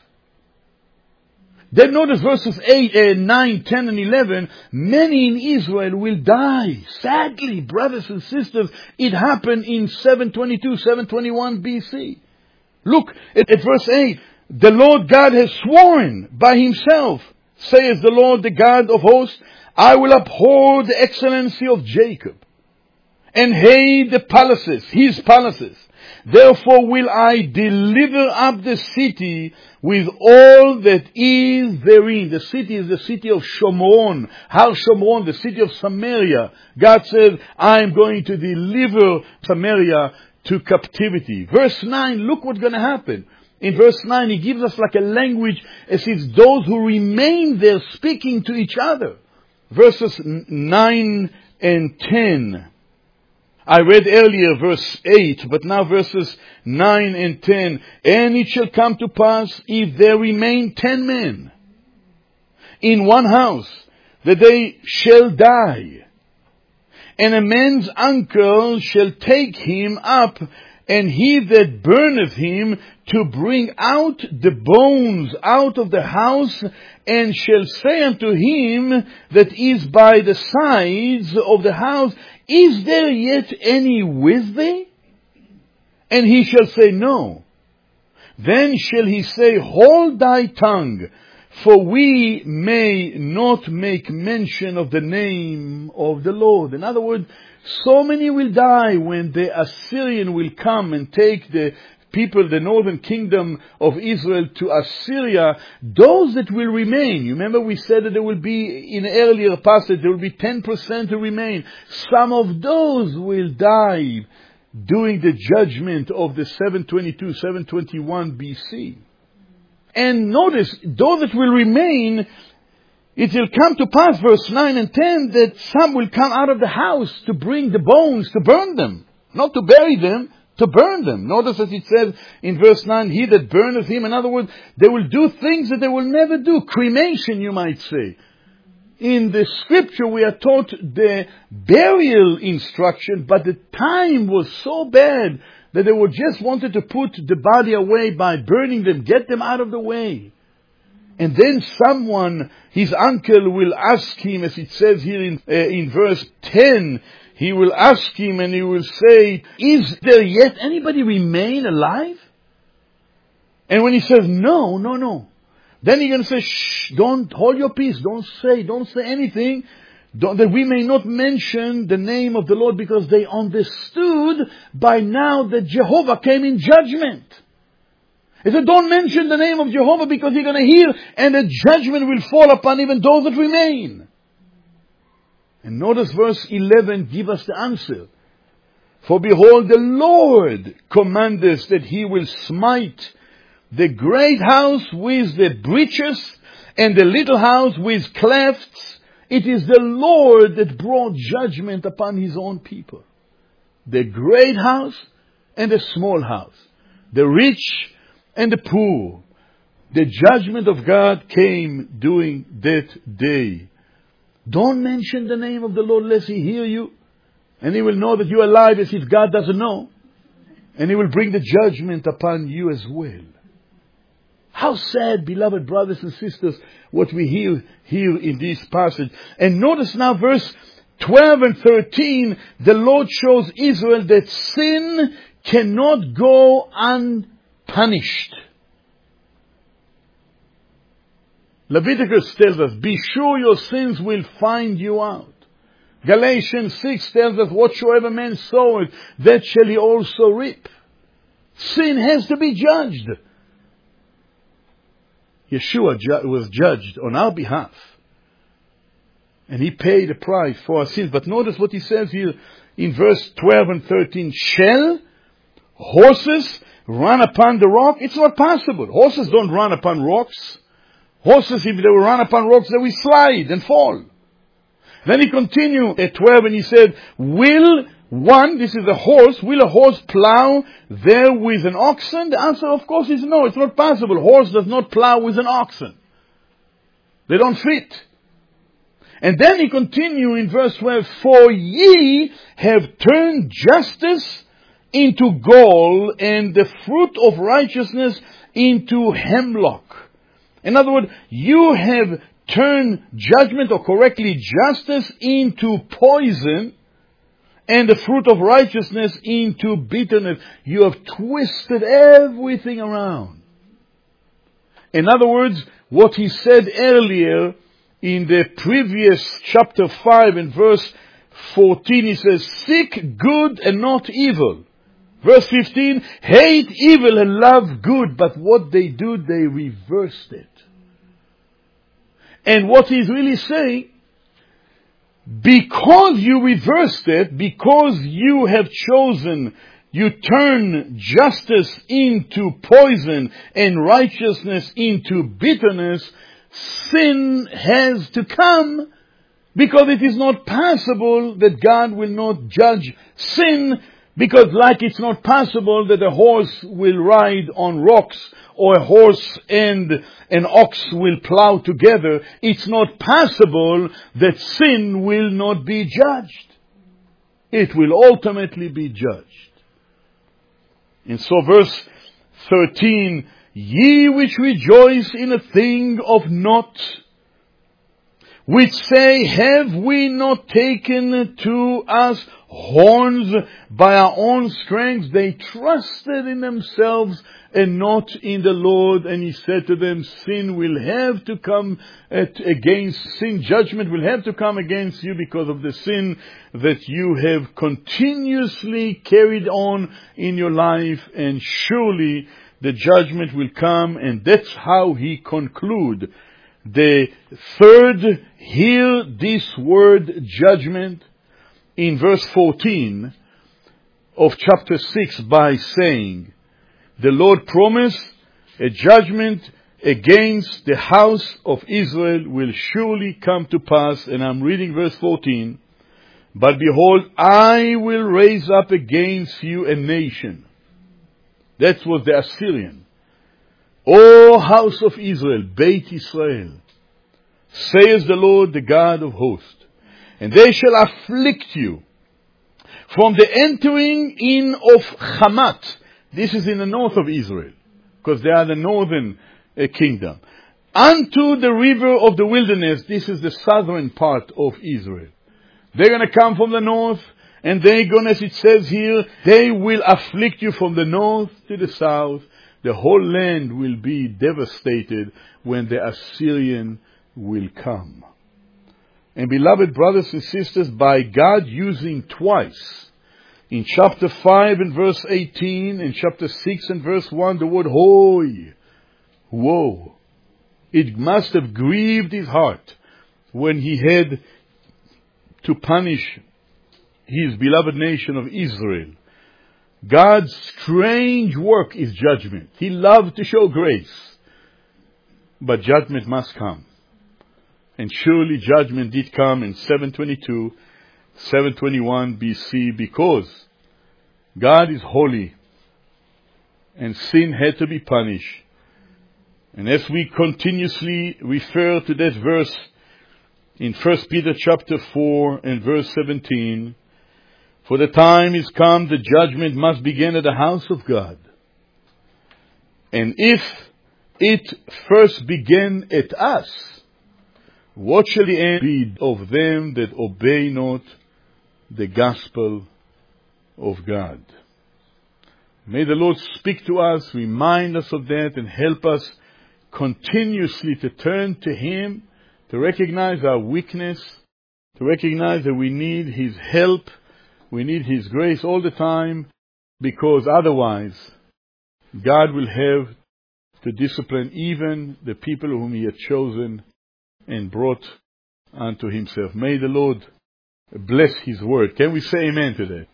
Then notice verses eight, uh, nine, ten, and eleven. Many in Israel will die. Sadly, brothers and sisters, it happened in seven twenty-two, seven twenty-one B C. Look at, at verse eight. The Lord God has sworn by Himself, says the Lord, the God of hosts, I will uphold the excellency of Jacob and hate the palaces, his palaces. Therefore will I deliver up the city with all that is therein. The city is the city of Shomron, Har Shomron, the city of Samaria. God said, I am going to deliver Samaria to captivity. Verse nine, look what's going to happen. In verse nine, He gives us like a language as if those who remain there speaking to each other. Verses nine and ten. I read earlier verse eight, but now verses nine and ten. And it shall come to pass, if there remain ten men in one house, that they shall die. And a man's uncle shall take him up, and he that burneth him, to bring out the bones out of the house, and shall say unto him that is by the sides of the house, is there yet any with thee? And he shall say, no. Then shall he say, hold thy tongue, for we may not make mention of the name of the Lord. In other words, so many will die when the Assyrian will come and take the people, the northern kingdom of Israel, to Assyria. Those that will remain, you remember we said that there will be, in an earlier passage, there will be ten percent to remain. Some of those will die during the judgment of the seven twenty-two, seven twenty-one B C. And notice, those that will remain, it will come to pass, verse nine and ten, that some will come out of the house to bring the bones, to burn them. Not to bury them, to burn them. Notice that it says in verse nine, he that burneth him. In other words, they will do things that they will never do. Cremation, you might say. In the scripture we are taught the burial instruction, but the time was so bad that they were just wanted to put the body away by burning them, get them out of the way. And then someone, his uncle, will ask him, as it says here in, uh, in verse ten, he will ask him and he will say, is there yet anybody remain alive? And when he says, no, no, no. Then he's going to say, shh, don't, hold your peace, don't say, don't say anything, don't, that we may not mention the name of the Lord, because they understood by now that Jehovah came in judgment. He said, don't mention the name of Jehovah, because you're going to hear, and the judgment will fall upon even those that remain. And notice verse eleven give us the answer. For behold, the Lord commandeth that he will smite the great house with the breaches, and the little house with clefts. It is the Lord that brought judgment upon his own people. The great house and the small house. The rich and the poor. The judgment of God came during that day. Don't mention the name of the Lord lest he hear you. And he will know that you are alive as if God doesn't know. And he will bring the judgment upon you as well. How sad, beloved brothers and sisters, what we hear here in this passage. And notice now verse twelve and thirteen, the Lord shows Israel that sin cannot go unpunished. Leviticus tells us, be sure your sins will find you out. Galatians six tells us, whatsoever man soweth, that shall he also reap. Sin has to be judged. Yeshua ju- was judged on our behalf. And he paid a price for our sins. But notice what he says here in verse twelve and thirteen. Shall horses run upon the rock? It's not possible. Horses don't run upon rocks. Horses, if they will run upon rocks, they will slide and fall. Then he continued at twelve and he said, will one, this is a horse, will a horse plow there with an oxen? The answer, of course, is no. It's not possible. A horse does not plow with an oxen. They don't fit. And then he continued in verse twelve, for ye have turned justice into gall, and the fruit of righteousness into hemlock. In other words, you have turned judgment, or correctly justice, into poison, and the fruit of righteousness into bitterness. You have twisted everything around. In other words, what he said earlier in the previous chapter five and verse fourteen, he says, seek good and not evil. Verse fifteen, hate evil and love good. But what they do, they reversed it. And what he's really saying, because you reversed it, because you have chosen, you turn justice into poison and righteousness into bitterness, sin has to come, because it is not possible that God will not judge sin, because like it's not possible that a horse will ride on rocks, or a horse and an ox will plow together. It's not possible that sin will not be judged. It will ultimately be judged. And so verse thirteen, ye which rejoice in a thing of naught, which say, have we not taken to us horns by our own strength? They trusted in themselves and not in the Lord. And he said to them, sin will have to come at, against, sin judgment will have to come against you because of the sin that you have continuously carried on in your life. And surely the judgment will come. And that's how he conclude. The third, hear this word judgment in verse fourteen of chapter six by saying, the Lord promised a judgment against the house of Israel will surely come to pass. And I'm reading verse fourteen. But behold, I will raise up against you a nation. That was the Assyrian. O house of Israel, Beit Israel, says the Lord, the God of hosts, and they shall afflict you from the entering in of Hamat. This is in the north of Israel, because they are the northern uh, kingdom. Unto the river of the wilderness. This is the southern part of Israel. They're going to come from the north, and they're going to, as it says here, they will afflict you from the north to the south. The whole land will be devastated when the Assyrian will come. And beloved brothers and sisters, by God using twice, in chapter five and verse eighteen, and chapter six and verse one, the word hoy, woe. It must have grieved his heart when he had to punish his beloved nation of Israel. God's strange work is judgment. He loved to show grace, but judgment must come. And surely judgment did come in seven twenty-two, seven twenty-one B C, because God is holy and sin had to be punished. And as we continuously refer to that verse in First Peter chapter four and verse seventeen, for the time is come, the judgment must begin at the house of God. And if it first began at us, what shall the end be of them that obey not the gospel of God? May the Lord speak to us, remind us of that, and help us continuously to turn to Him, to recognize our weakness, to recognize that we need His help, we need His grace all the time, because otherwise God will have to discipline even the people whom He had chosen and brought unto Himself. May the Lord bless His word. Can we say amen to that?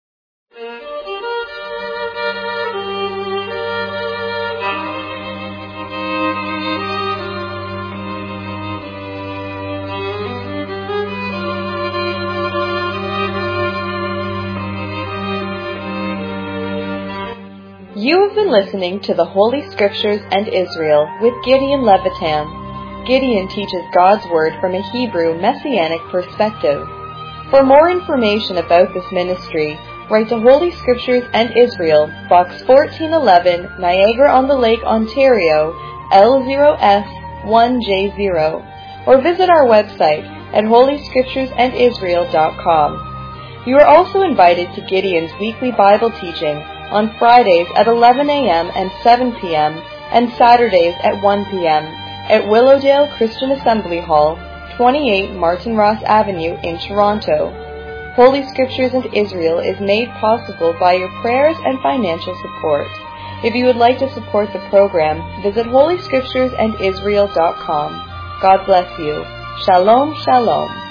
You have been listening to the Holy Scriptures and Israel with Gideon Levitan. Gideon teaches God's Word from a Hebrew Messianic perspective. For more information about this ministry, write to Holy Scriptures and Israel, Box fourteen eleven, Niagara-on-the-Lake, Ontario, L zero S one J zero, or visit our website at holy scriptures and israel dot com. You are also invited to Gideon's weekly Bible teaching on Fridays at eleven a.m. and seven p.m. and Saturdays at one p.m. at Willowdale Christian Assembly Hall, twenty-eight Martin Ross Avenue in Toronto. Holy Scriptures and Israel is made possible by your prayers and financial support. If you would like to support the program, visit holy scriptures and israel dot com. God bless you. Shalom, shalom.